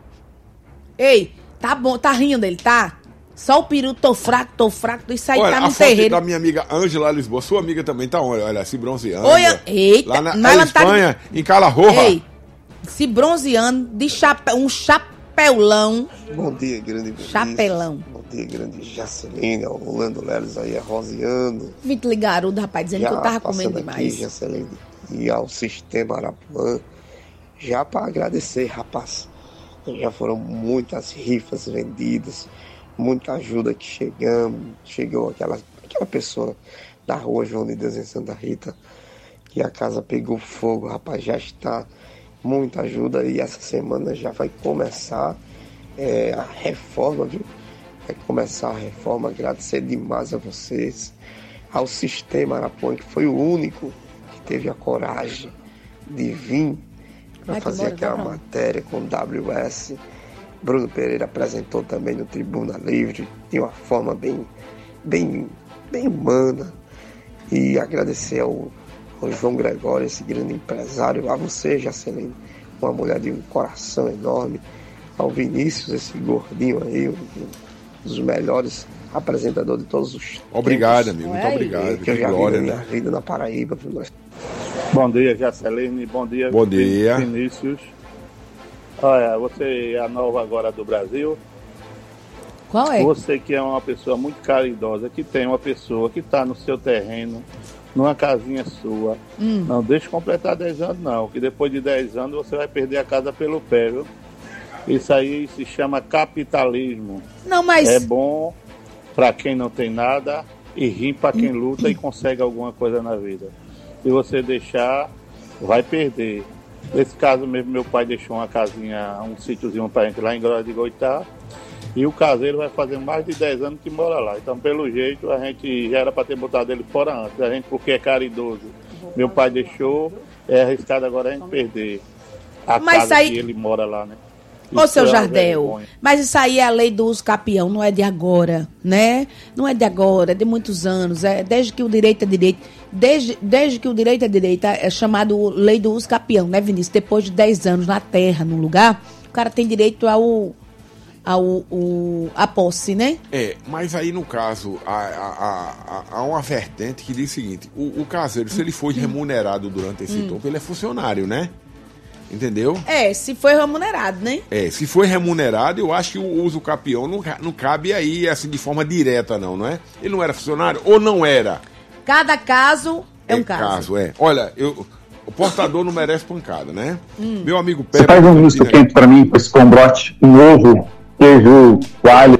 Ei, tá bom, tá rindo ele, tá? Só o peru, tô fraco, isso aí. Olha, tá no terreiro. Da minha amiga Ângela Lisboa, sua amiga também tá, olha, se bronzeando. Oi, eita, lá na Espanha, tá em Cala Roja. Ei, se bronzeando, de um chapelão. Bom dia, grande Vinícius. Chapelão. Bom dia, grande Jaceline, o Rolando Leles aí, roseando. Muito ligarudo, rapaz, dizendo que eu tava comendo demais. Aqui, Jaceline, e ao Sistema Arapuã, já para agradecer, rapaz. Já foram muitas rifas vendidas, muita ajuda que chegou aquela pessoa da rua João de Deus em Santa Rita, que a casa pegou fogo, rapaz, já está muita ajuda e essa semana já vai começar a reforma, viu? Vai começar a reforma, agradecer demais a vocês, ao Sistema Arapuã, que foi o único que teve a coragem de vir para fazer aquela matéria com WS. Bruno Pereira apresentou também no Tribuna Livre, de uma forma bem humana. E agradecer ao João Gregório, esse grande empresário, a você, Jaceline, uma mulher de um coração enorme, ao Vinícius, esse gordinho aí, um dos melhores apresentadores de todos os tempos. Obrigado, amigo, muito obrigado. Que eu já vi na minha vida na Paraíba. Bom dia, Jaceline, bom dia, Vinícius. Olha, você é a nova agora do Brasil. Qual é? Você que é uma pessoa muito caridosa, que tem uma pessoa que está no seu terreno, numa casinha sua. Não deixe completar 10 anos não, que depois de 10 anos você vai perder a casa pelo pé, viu? Isso aí se chama capitalismo. Não, mas... É bom para quem não tem nada e ruim para quem luta e consegue alguma coisa na vida. Se você deixar, vai perder. Nesse caso mesmo, meu pai deixou uma casinha, um sítiozinho pra gente lá em Grossa de Goitá, e o caseiro vai fazer mais de 10 anos que mora lá. Então, pelo jeito, a gente já era para ter botado ele fora antes. A gente, porque é caridoso, meu pai deixou, é arriscado agora a gente perder a casa que ele mora lá, né? Ô, seu Jardel, mas isso aí é a lei do uso capião, não é de agora, né? Não é de agora, é de muitos anos. Desde que o direito é direito, desde que o direito é direito, é chamado lei do uso capião, né, Vinícius? Depois de 10 anos na terra, num lugar, o cara tem direito a posse, né? Mas aí no caso, há uma vertente que diz o seguinte: o caseiro, se ele foi remunerado durante esse tempo, ele é funcionário, né? Entendeu? Se foi remunerado, né? Se foi remunerado, eu acho que o uso capião não cabe aí, assim, de forma direta, não é? Ele não era funcionário ou não era? Cada caso é um caso. Olha, o portador não merece pancada, né? Meu amigo Pepe... Você faz um misto quente pra mim, com esse combrote, um ovo, queijo, coalho.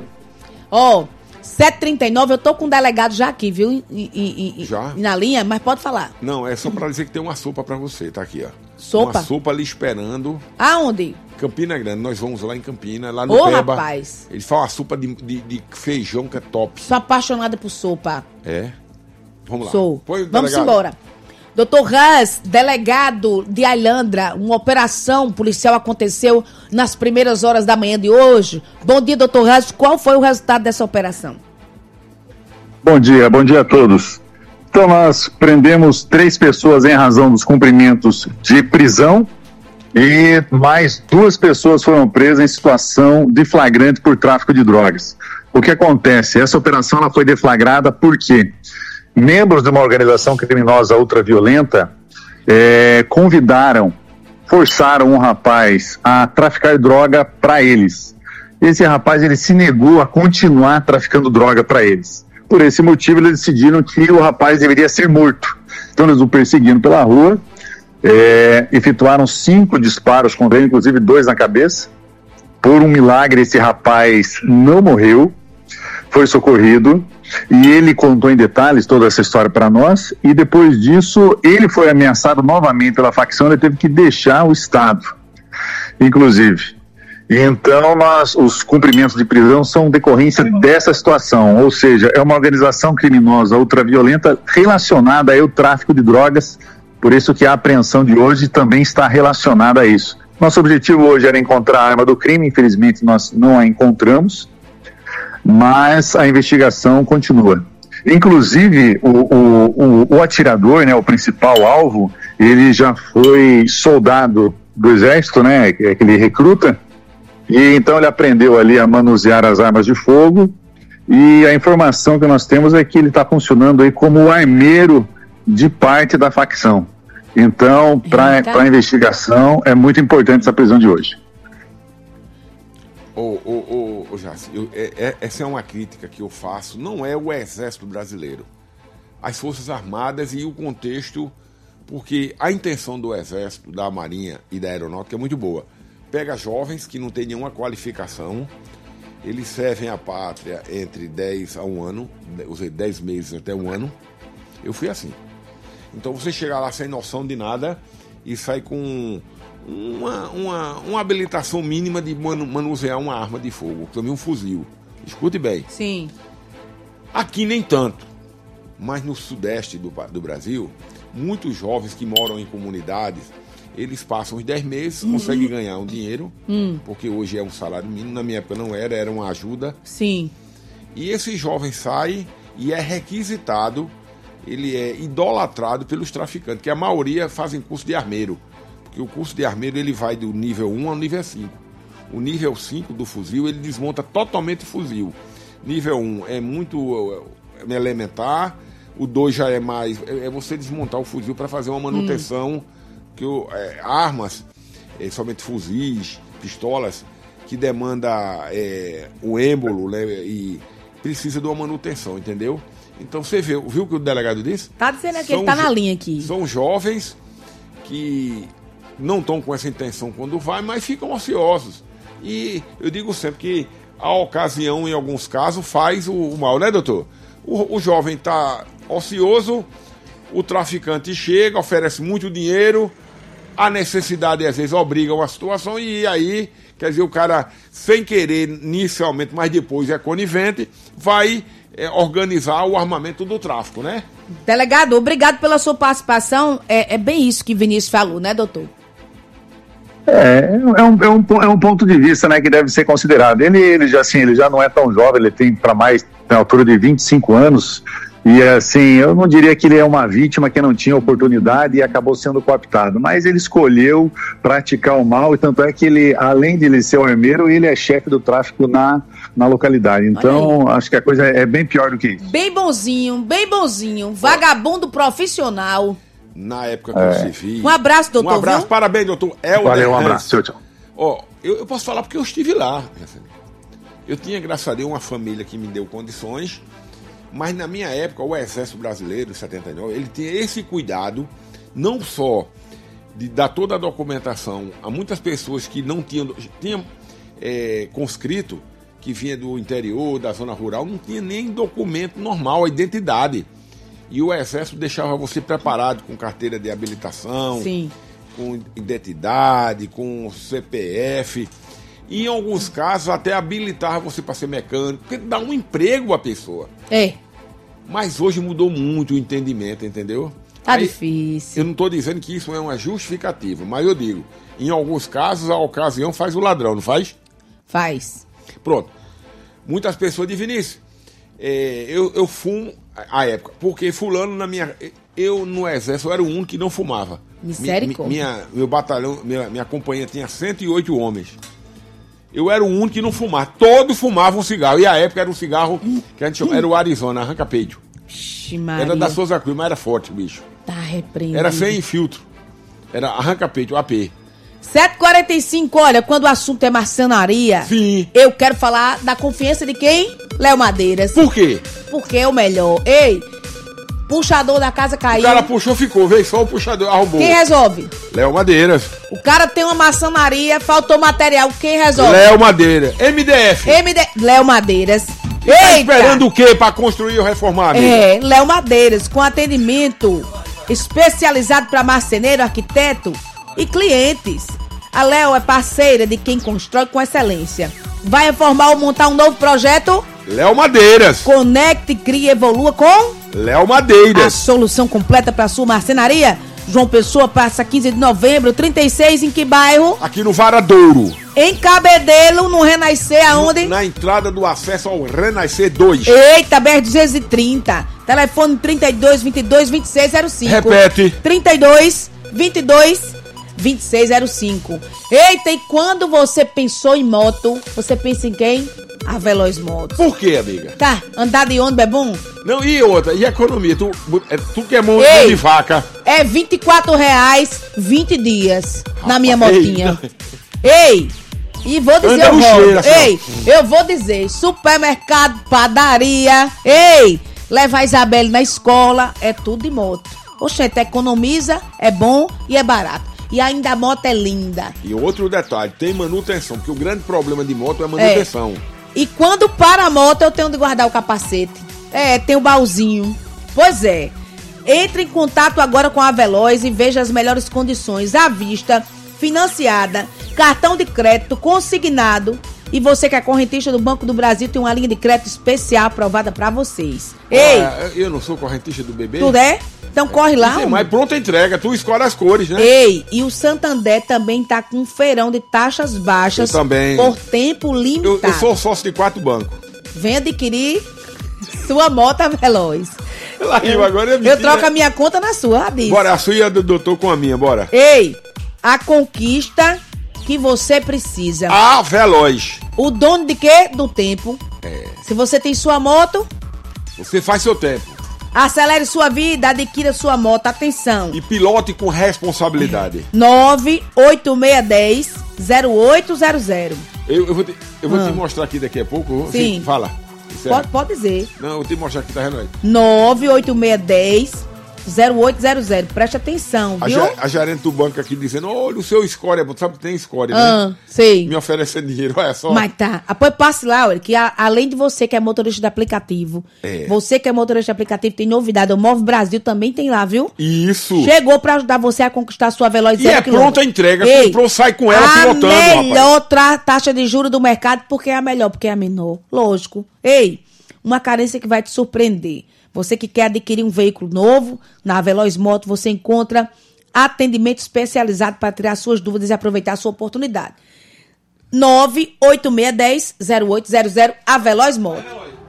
7h39, eu tô com o delegado já aqui, viu? Já? Na linha, mas pode falar. Não, é só pra dizer que tem uma sopa pra você, tá aqui, ó. Sopa? Uma sopa ali esperando. Aonde? Campina Grande, nós vamos lá em Campina, lá no Peba. Rapaz. Ele faz uma sopa de feijão que é top. Sou apaixonada por sopa. Vamos lá. Vamos embora. Doutor Raz, delegado de Ailandra, uma operação policial aconteceu nas primeiras horas da manhã de hoje. Bom dia, doutor Raz. Qual foi o resultado dessa operação? Bom dia a todos. Então, nós prendemos 3 pessoas em razão dos cumprimentos de prisão e mais 2 pessoas foram presas em situação de flagrante por tráfico de drogas. O que acontece? Essa operação ela foi deflagrada porque membros de uma organização criminosa ultraviolenta forçaram um rapaz a traficar droga para eles. Esse rapaz ele se negou a continuar traficando droga para eles. Por esse motivo, eles decidiram que o rapaz deveria ser morto. Então, eles o perseguindo pela rua, efetuaram 5 disparos contra ele, inclusive 2 na cabeça. Por um milagre, esse rapaz não morreu, foi socorrido. E ele contou em detalhes toda essa história para nós, e depois disso ele foi ameaçado novamente pela facção, ele teve que deixar o estado, inclusive. Então os cumprimentos de prisão são decorrência dessa situação, ou seja, é uma organização criminosa ultraviolenta relacionada ao tráfico de drogas, por isso que a apreensão de hoje também está relacionada a isso. Nosso objetivo hoje era encontrar a arma do crime, infelizmente nós não a encontramos, mas a investigação continua. Inclusive, o atirador, né, o principal alvo, ele já foi soldado do exército, né, que ele recruta, e então ele aprendeu ali a manusear as armas de fogo, e a informação que nós temos é que ele está funcionando aí como armeiro de parte da facção. Então, para a investigação, é muito importante essa prisão de hoje. Jaci, essa é uma crítica que eu faço, não é o Exército Brasileiro, as Forças Armadas e o contexto, porque a intenção do Exército, da Marinha e da Aeronáutica é muito boa. Pega jovens que não têm nenhuma qualificação, eles servem a pátria entre 10 a 1 ano, 10 meses até 1 ano. Eu fui assim. Então você chegar lá sem noção de nada e sai com uma habilitação mínima de manusear uma arma de fogo, também um fuzil. Escute bem. Sim. Aqui nem tanto, mas no sudeste do Brasil, muitos jovens que moram em comunidades, eles passam os 10 meses, conseguem ganhar um dinheiro, porque hoje é um salário mínimo, na minha época não era uma ajuda. Sim. E esse jovem sai e é requisitado, ele é idolatrado pelos traficantes, que a maioria fazem curso de armeiro, porque o curso de armeiro ele vai do nível 1 ao nível 5. O nível 5 do fuzil, ele desmonta totalmente o fuzil. Nível 1 é muito elementar, o 2 já é mais, é você desmontar o fuzil para fazer uma manutenção, que armas, somente fuzis, pistolas, que demanda o êmbolo, né, e precisa de uma manutenção, entendeu? Então você viu o que o delegado disse? Tá dizendo que ele tá na linha aqui. São jovens que não estão com essa intenção quando vai, mas ficam ociosos. E eu digo sempre que a ocasião, em alguns casos, faz o mal, né, doutor? O jovem tá ocioso, o traficante chega, oferece muito dinheiro, a necessidade às vezes obriga uma situação, e aí, quer dizer, o cara, sem querer inicialmente, mas depois é conivente, vai organizar o armamento do tráfico, né? Delegado, obrigado pela sua participação. É bem isso que Vinícius falou, né, doutor? É um ponto de vista, né, que deve ser considerado. Ele já não é tão jovem, ele tem na altura de 25 anos, e assim, eu não diria que ele é uma vítima que não tinha oportunidade e acabou sendo cooptado, mas ele escolheu praticar o mal, e tanto é que ele, além de ele ser o armeiro, ele é chefe do tráfico na localidade. Então, acho que a coisa é bem pior do que isso. Bem bonzinho, vagabundo profissional. Na época que eu servi. Um abraço, doutor. Um abraço, viu? Parabéns, doutor. Valeu, um abraço. Tchau. Eu posso falar porque eu estive lá. Eu tinha, graças a Deus, uma família que me deu condições, mas na minha época, o Exército Brasileiro, em 79, ele tinha esse cuidado, não só de dar toda a documentação a muitas pessoas que não tinham conscrito, que vinha do interior, da zona rural, não tinha nem documento normal, a identidade. E o Exército deixava você preparado com carteira de habilitação, sim, com identidade, com CPF. E em alguns casos até habilitava você para ser mecânico, porque dá um emprego à pessoa. Mas hoje mudou muito o entendimento, entendeu? Tá difícil. Eu não estou dizendo que isso é uma justificativa, mas eu digo, em alguns casos a ocasião faz o ladrão, não faz? Faz. Pronto. Muitas pessoas dizem, Vinícius, eu fumo à época, porque fulano eu no Exército eu era o único que não fumava. Misericórdia. Meu batalhão, minha companhia tinha 108 homens. Eu era o único que não fumava. Todos fumavam cigarro. E a época era um cigarro que a gente chamava, era o Arizona, arranca-peito. Era da Souza Cruz, mas era forte, bicho. Tá repreendido. Era sem filtro. Era arranca-peito, AP. 7h45, olha, quando o assunto é marcenaria, sim, eu quero falar da confiança de quem? Léo Madeiras. Por quê? Porque é o melhor. Ei, puxador da casa caiu. O cara puxou, ficou, veio só o puxador, arrombou. Quem resolve? Léo Madeiras. O cara tem uma marcenaria, faltou material, quem resolve? Léo Madeiras. MDF. Léo Madeiras. Tá esperando o quê pra construir ou reformar, amiga? Léo Madeiras, com atendimento especializado para marceneiro, arquiteto e clientes. A Léo é parceira de quem constrói com excelência. Vai reformar ou montar um novo projeto? Léo Madeiras. Conecte, crie e evolua com Léo Madeiras. A solução completa para sua marcenaria. João Pessoa, passa 15 de novembro, 36, em que bairro? Aqui no Varadouro. Em Cabedelo, no Renascer, aonde? Na entrada do acesso ao Renascer 2. Eita, BR-230. Telefone 32 22 26 05. Repete. 32 22 2605. Eita, e quando você pensou em moto, você pensa em quem? A Veloz Motos. Por quê, amiga? Tá, andar de ônibus é bom? Não, e outra, e economia? Tu que é mão de vaca. É R$24, 20 dias, na minha motinha. Ei, e vou dizer o volto. Ei, eu vou dizer, supermercado, padaria, levar a Isabelle na escola, é tudo de moto. Oxente, economiza, é bom e é barato. E ainda a moto é linda. E outro detalhe, tem manutenção, porque o grande problema de moto é manutenção. E quando para a moto, eu tenho de guardar o capacete. Tem o baúzinho. Pois é. Entre em contato agora com a Veloz e veja as melhores condições à vista, financiada, cartão de crédito, consignado. E você que é correntista do Banco do Brasil, tem uma linha de crédito especial aprovada pra vocês. Eu não sou correntista do BB? Tudo é? Então corre lá. Mas pronta entrega, tu escolhe as cores, né? E o Santander também tá com um feirão de taxas baixas. Eu também. Por tempo limitado. Eu sou sócio de 4 bancos. Vem adquirir sua moto Veloz. Agora eu troco a minha conta na sua, diz. Bora, a sua e a do doutor com a minha, bora. A conquista que você precisa. A Veloz. O dono de quê? Do tempo. Se você tem sua moto, você faz seu tempo. Acelere sua vida, adquira sua moto. Atenção. E pilote com responsabilidade. 98610-0800. Eu vou te mostrar aqui daqui a pouco. Sim. Fala. Pode dizer. Não, eu vou te mostrar aqui, tá vendo aí? 98610-0800. Preste atenção, viu? A gerente do banco aqui dizendo, olha o seu score, sabe que tem score, né? Sei. Me oferecendo dinheiro, olha só. Mas tá. Apoio passe lá, olha, que além de você que é motorista de aplicativo, você que é motorista de aplicativo, tem novidade. O Move Brasil também tem lá, viu? Isso. Chegou pra ajudar você a conquistar a sua Veloz 0 km. Pronta a entrega, comprou, sai com ela pilotando, a melhor taxa de juros do mercado, porque é a melhor, porque é a menor. Lógico. Uma carência que vai te surpreender. Você que quer adquirir um veículo novo, na Veloz Moto você encontra atendimento especializado para tirar suas dúvidas e aproveitar a sua oportunidade. 98610-0800, a Veloz Moto.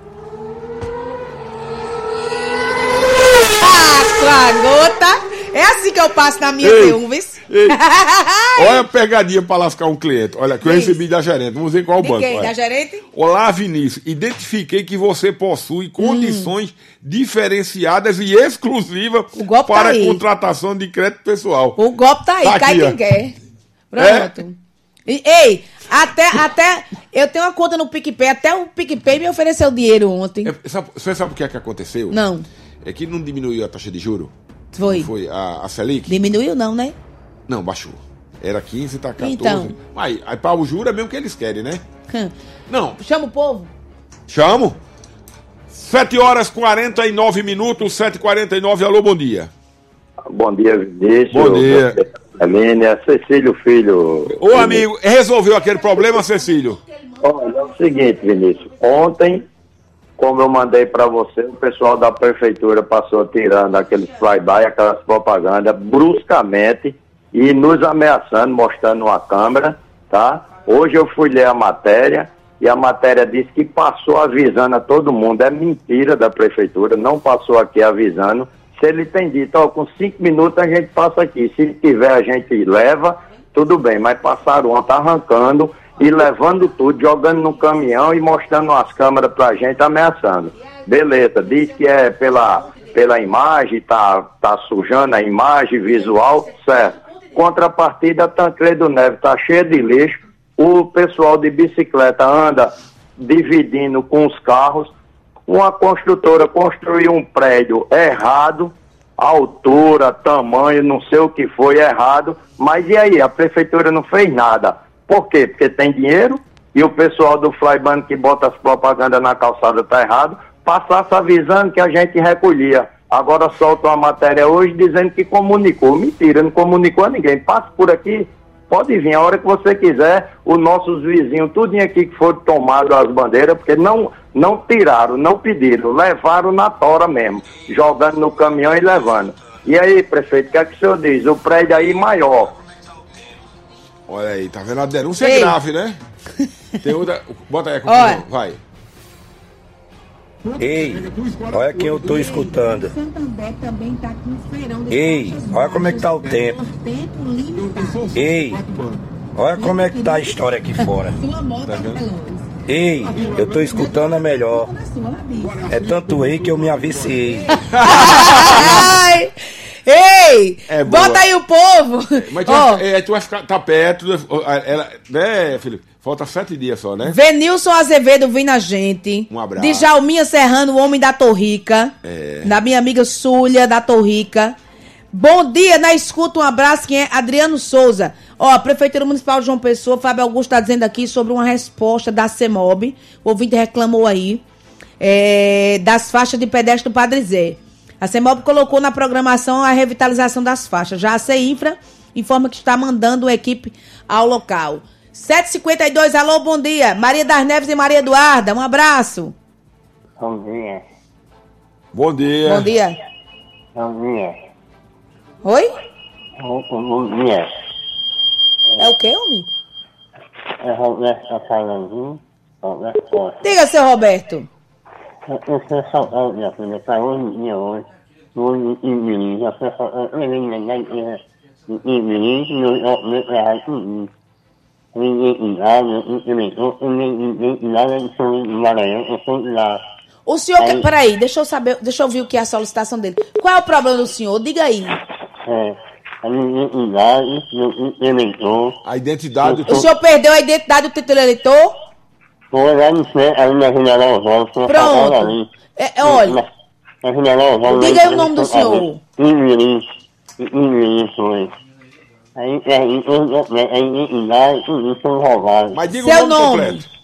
Sua gota! É assim que eu passo na minha T1, viu? Olha a pegadinha para lascar um cliente. Olha, que eu recebi da gerente. Vamos ver qual banco. Quem? Da gerente? Olá, Vinícius. Identifiquei que você possui condições diferenciadas e exclusivas para a contratação de crédito pessoal. O golpe tá aí, cai quem quer. Pronto. Até eu tenho uma conta no PicPay, até o PicPay me ofereceu dinheiro ontem. Você sabe o que é que aconteceu? Não. É que não diminuiu a taxa de juros? Foi a Selic? Diminuiu não, né? Não, baixou. Era 15, tá 14. Então. Aí para o juro é mesmo que eles querem, né? Não. Chama o povo. Chamo. 7h49, 7h49. Alô, bom dia. Bom dia, Vinícius. Bom dia. Helena, Cecílio Filho. Ô, amigo, resolveu aquele problema, Cecílio? Olha, é o seguinte, Vinícius. Ontem, como eu mandei para você, o pessoal da prefeitura passou tirando aqueles flyby, aquelas propagandas, bruscamente, e nos ameaçando, mostrando uma câmera, tá? Hoje eu fui ler a matéria, e a matéria disse que passou avisando a todo mundo. É mentira da prefeitura, não passou aqui avisando. Se ele tem dito, com 5 minutos a gente passa aqui. Se tiver, a gente leva, tudo bem. Mas passaram ontem arrancando e levando tudo, jogando no caminhão e mostrando as câmeras pra gente, ameaçando. Beleza, diz que é pela imagem, tá sujando a imagem visual, certo. Contrapartida, Tancredo Neves tá cheio de lixo. O pessoal de bicicleta anda dividindo com os carros. Uma construtora construiu um prédio errado, altura, tamanho, não sei o que foi errado, mas e aí? A prefeitura não fez nada. Por quê? Porque tem dinheiro e o pessoal do Flyband que bota as propagandas na calçada tá errado, passasse avisando que a gente recolhia. Agora solta uma matéria hoje dizendo que comunicou. Mentira, não comunicou a ninguém. Passe por aqui, pode vir a hora que você quiser. Os nossos vizinhos, tudinho aqui que foram tomados as bandeiras, porque não tiraram, não pediram, levaram na tora mesmo, jogando no caminhão e levando. E aí, prefeito, o que é que o senhor diz? O prédio aí maior. Olha aí, tá vendo? A denúncia é grave, né? Tem outra. Bota aí a conclusão, vai. Ei, olha quem eu tô escutando. Ei, olha como é que tá o tempo. Ei, olha como é que tá a história aqui fora. Ei, eu tô escutando a melhor. É tanto ei que eu me aviciei. Ai! Ei! Bota aí o povo! Mas tu vai ficar, tá perto, né, Felipe? Falta 7 dias só, né? Venilson Azevedo vindo a gente. Um abraço. Djalminha Serrano, o homem da Torrica. Da minha amiga Súlia, da Torrica. Bom dia, na escuta, um abraço, quem é Adriano Souza. Ó, Prefeitura Municipal de João Pessoa, Fábio Augusto está dizendo aqui sobre uma resposta da CEMOB. O ouvinte reclamou aí das faixas de pedestre do Padre Zé. A CEMOB colocou na programação a revitalização das faixas. Já a CEINFRA informa que está mandando uma equipe ao local. 7h52, alô, bom dia. Maria das Neves e Maria Eduarda, um abraço. Bom dia. Bom dia. Bom dia. Bom dia. Oi? Bom dia. É o quê, homem? É Roberto tá falando. Roberto Costa. Diga, seu Roberto. Eu sou saudade, minha filha, para hoje e hoje. Hoje e menino, eu sou saudade. O senhor, peraí, deixa eu ouvir o que é a solicitação dele. Qual é o problema do senhor? Diga aí. A identidade. O senhor perdeu a identidade do título eleitor? Pronto. Olha. Diga aí o nome do senhor. Mas diga seu o nome nome. completo.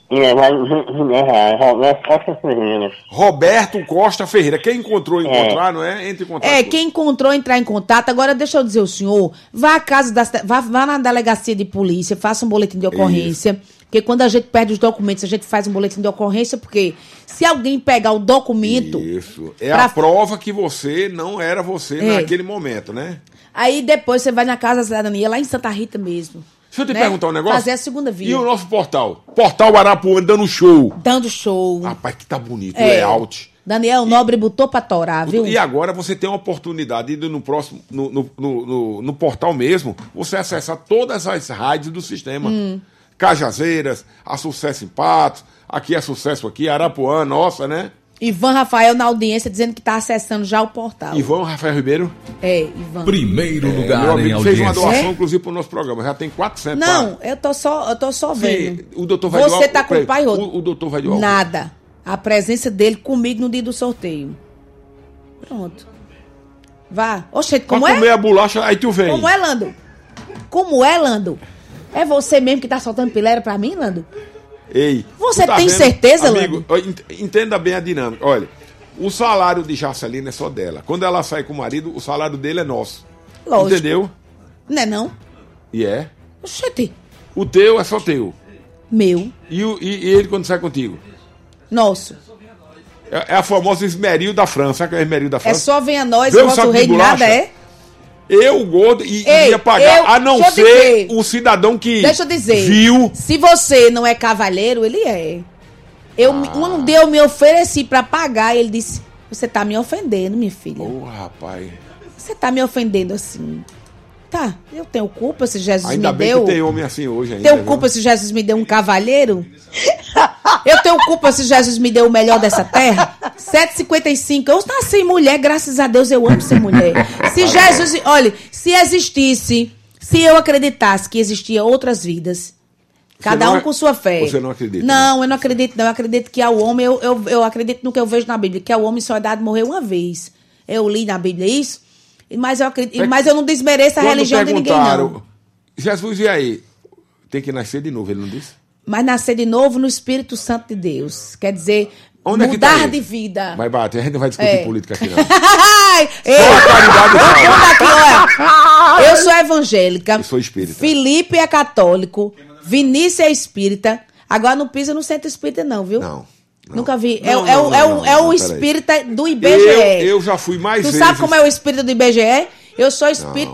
Roberto Costa Ferreira. Quem encontrou encontrar, não é? Entre em contato. Quem encontrou entrar em contato. Agora deixa eu dizer ao senhor, vá na delegacia de polícia, faça um boletim de ocorrência. Porque quando a gente perde os documentos, a gente faz um boletim de ocorrência, porque se alguém pegar o documento... Isso. A prova que você não era você naquele momento, né? Aí depois você vai na Casa da Cidadania, lá em Santa Rita mesmo. Deixa eu te perguntar um negócio. Fazer a segunda via. E o nosso portal? Portal Arapuã dando show. Dando show. Rapaz, que tá bonito. Layout. Daniel Nobre botou pra torar, viu? E agora você tem a oportunidade de no próximo, no portal mesmo, você acessar todas as rádios do sistema. Cajazeiras, a Sucesso em Patos, aqui é Sucesso aqui, Arapuã, nossa, né? Ivan Rafael na audiência dizendo que está acessando já o portal. Ivan Rafael Ribeiro? Ivan. Primeiro lugar meu amigo em audiência. fez uma doação, inclusive, para o nosso programa. Já tem 400. Não, eu tô só vendo. Sim, o doutor vai Você tá com o pai rodo. O doutor vai doar. Nada. A presença dele comigo no dia do sorteio. Pronto. Vá. Oxente, como pra comer a bolacha, aí tu vem. Como é, Lando? Como é, Lando? É você mesmo que tá soltando pilera pra mim, Lando? Ei, você tem certeza, amigo, Lando? Entenda bem a dinâmica. Olha, o salário de Jacelina é só dela. Quando ela sai com o marido, o salário dele é nosso. Lógico. Entendeu? Não é não? E é. Oxente. O teu é só teu. Meu. E ele quando sai contigo? Nosso. É a famosa esmeril da França. Sabe que é o esmeril da França? É só venha nós, vosso rei de nada é? Eu, gordo, ia pagar, a não ser o cidadão que deixa eu dizer, viu. Se você não é cavalheiro, ele é. Um dia eu me ofereci pra pagar e ele disse, você tá me ofendendo, minha filha. Rapaz. Você tá me ofendendo assim. Tá, eu tenho culpa se Jesus ainda me bem deu. Que tem homem assim hoje ainda. Tenho culpa se Jesus me deu um cavalheiro? Eu tenho culpa se Jesus me deu o melhor dessa terra? 7h55. Eu nasci mulher, graças a Deus eu amo ser mulher. Se Jesus, olha, se existisse, se eu acreditasse que existiam outras vidas, cada um com sua fé. Você não acredita? Não, eu não acredito não. Eu acredito que ao homem, eu acredito no que eu vejo na Bíblia, que ao homem só é dado morrer uma vez. Eu li na Bíblia isso, mas eu acredito, mas eu não desmereço a religião de ninguém, não. Jesus, e aí? Tem que nascer de novo, ele não disse? mas nascer de novo no Espírito Santo de Deus. Quer dizer, Onde mudar é que tá de vida. Vai bater, a gente não vai discutir É. política aqui, não. Ei, Só a caridade olha, eu sou evangélica. Eu sou espírita. Felipe é católico. Vinícius é espírita. Agora não pisa no centro espírita, não, viu? Não. Nunca vi. Não, É o peraí. espírita do IBGE. Eu já fui mais Tu vezes. sabe como é o espírita do IBGE? Eu sou espírita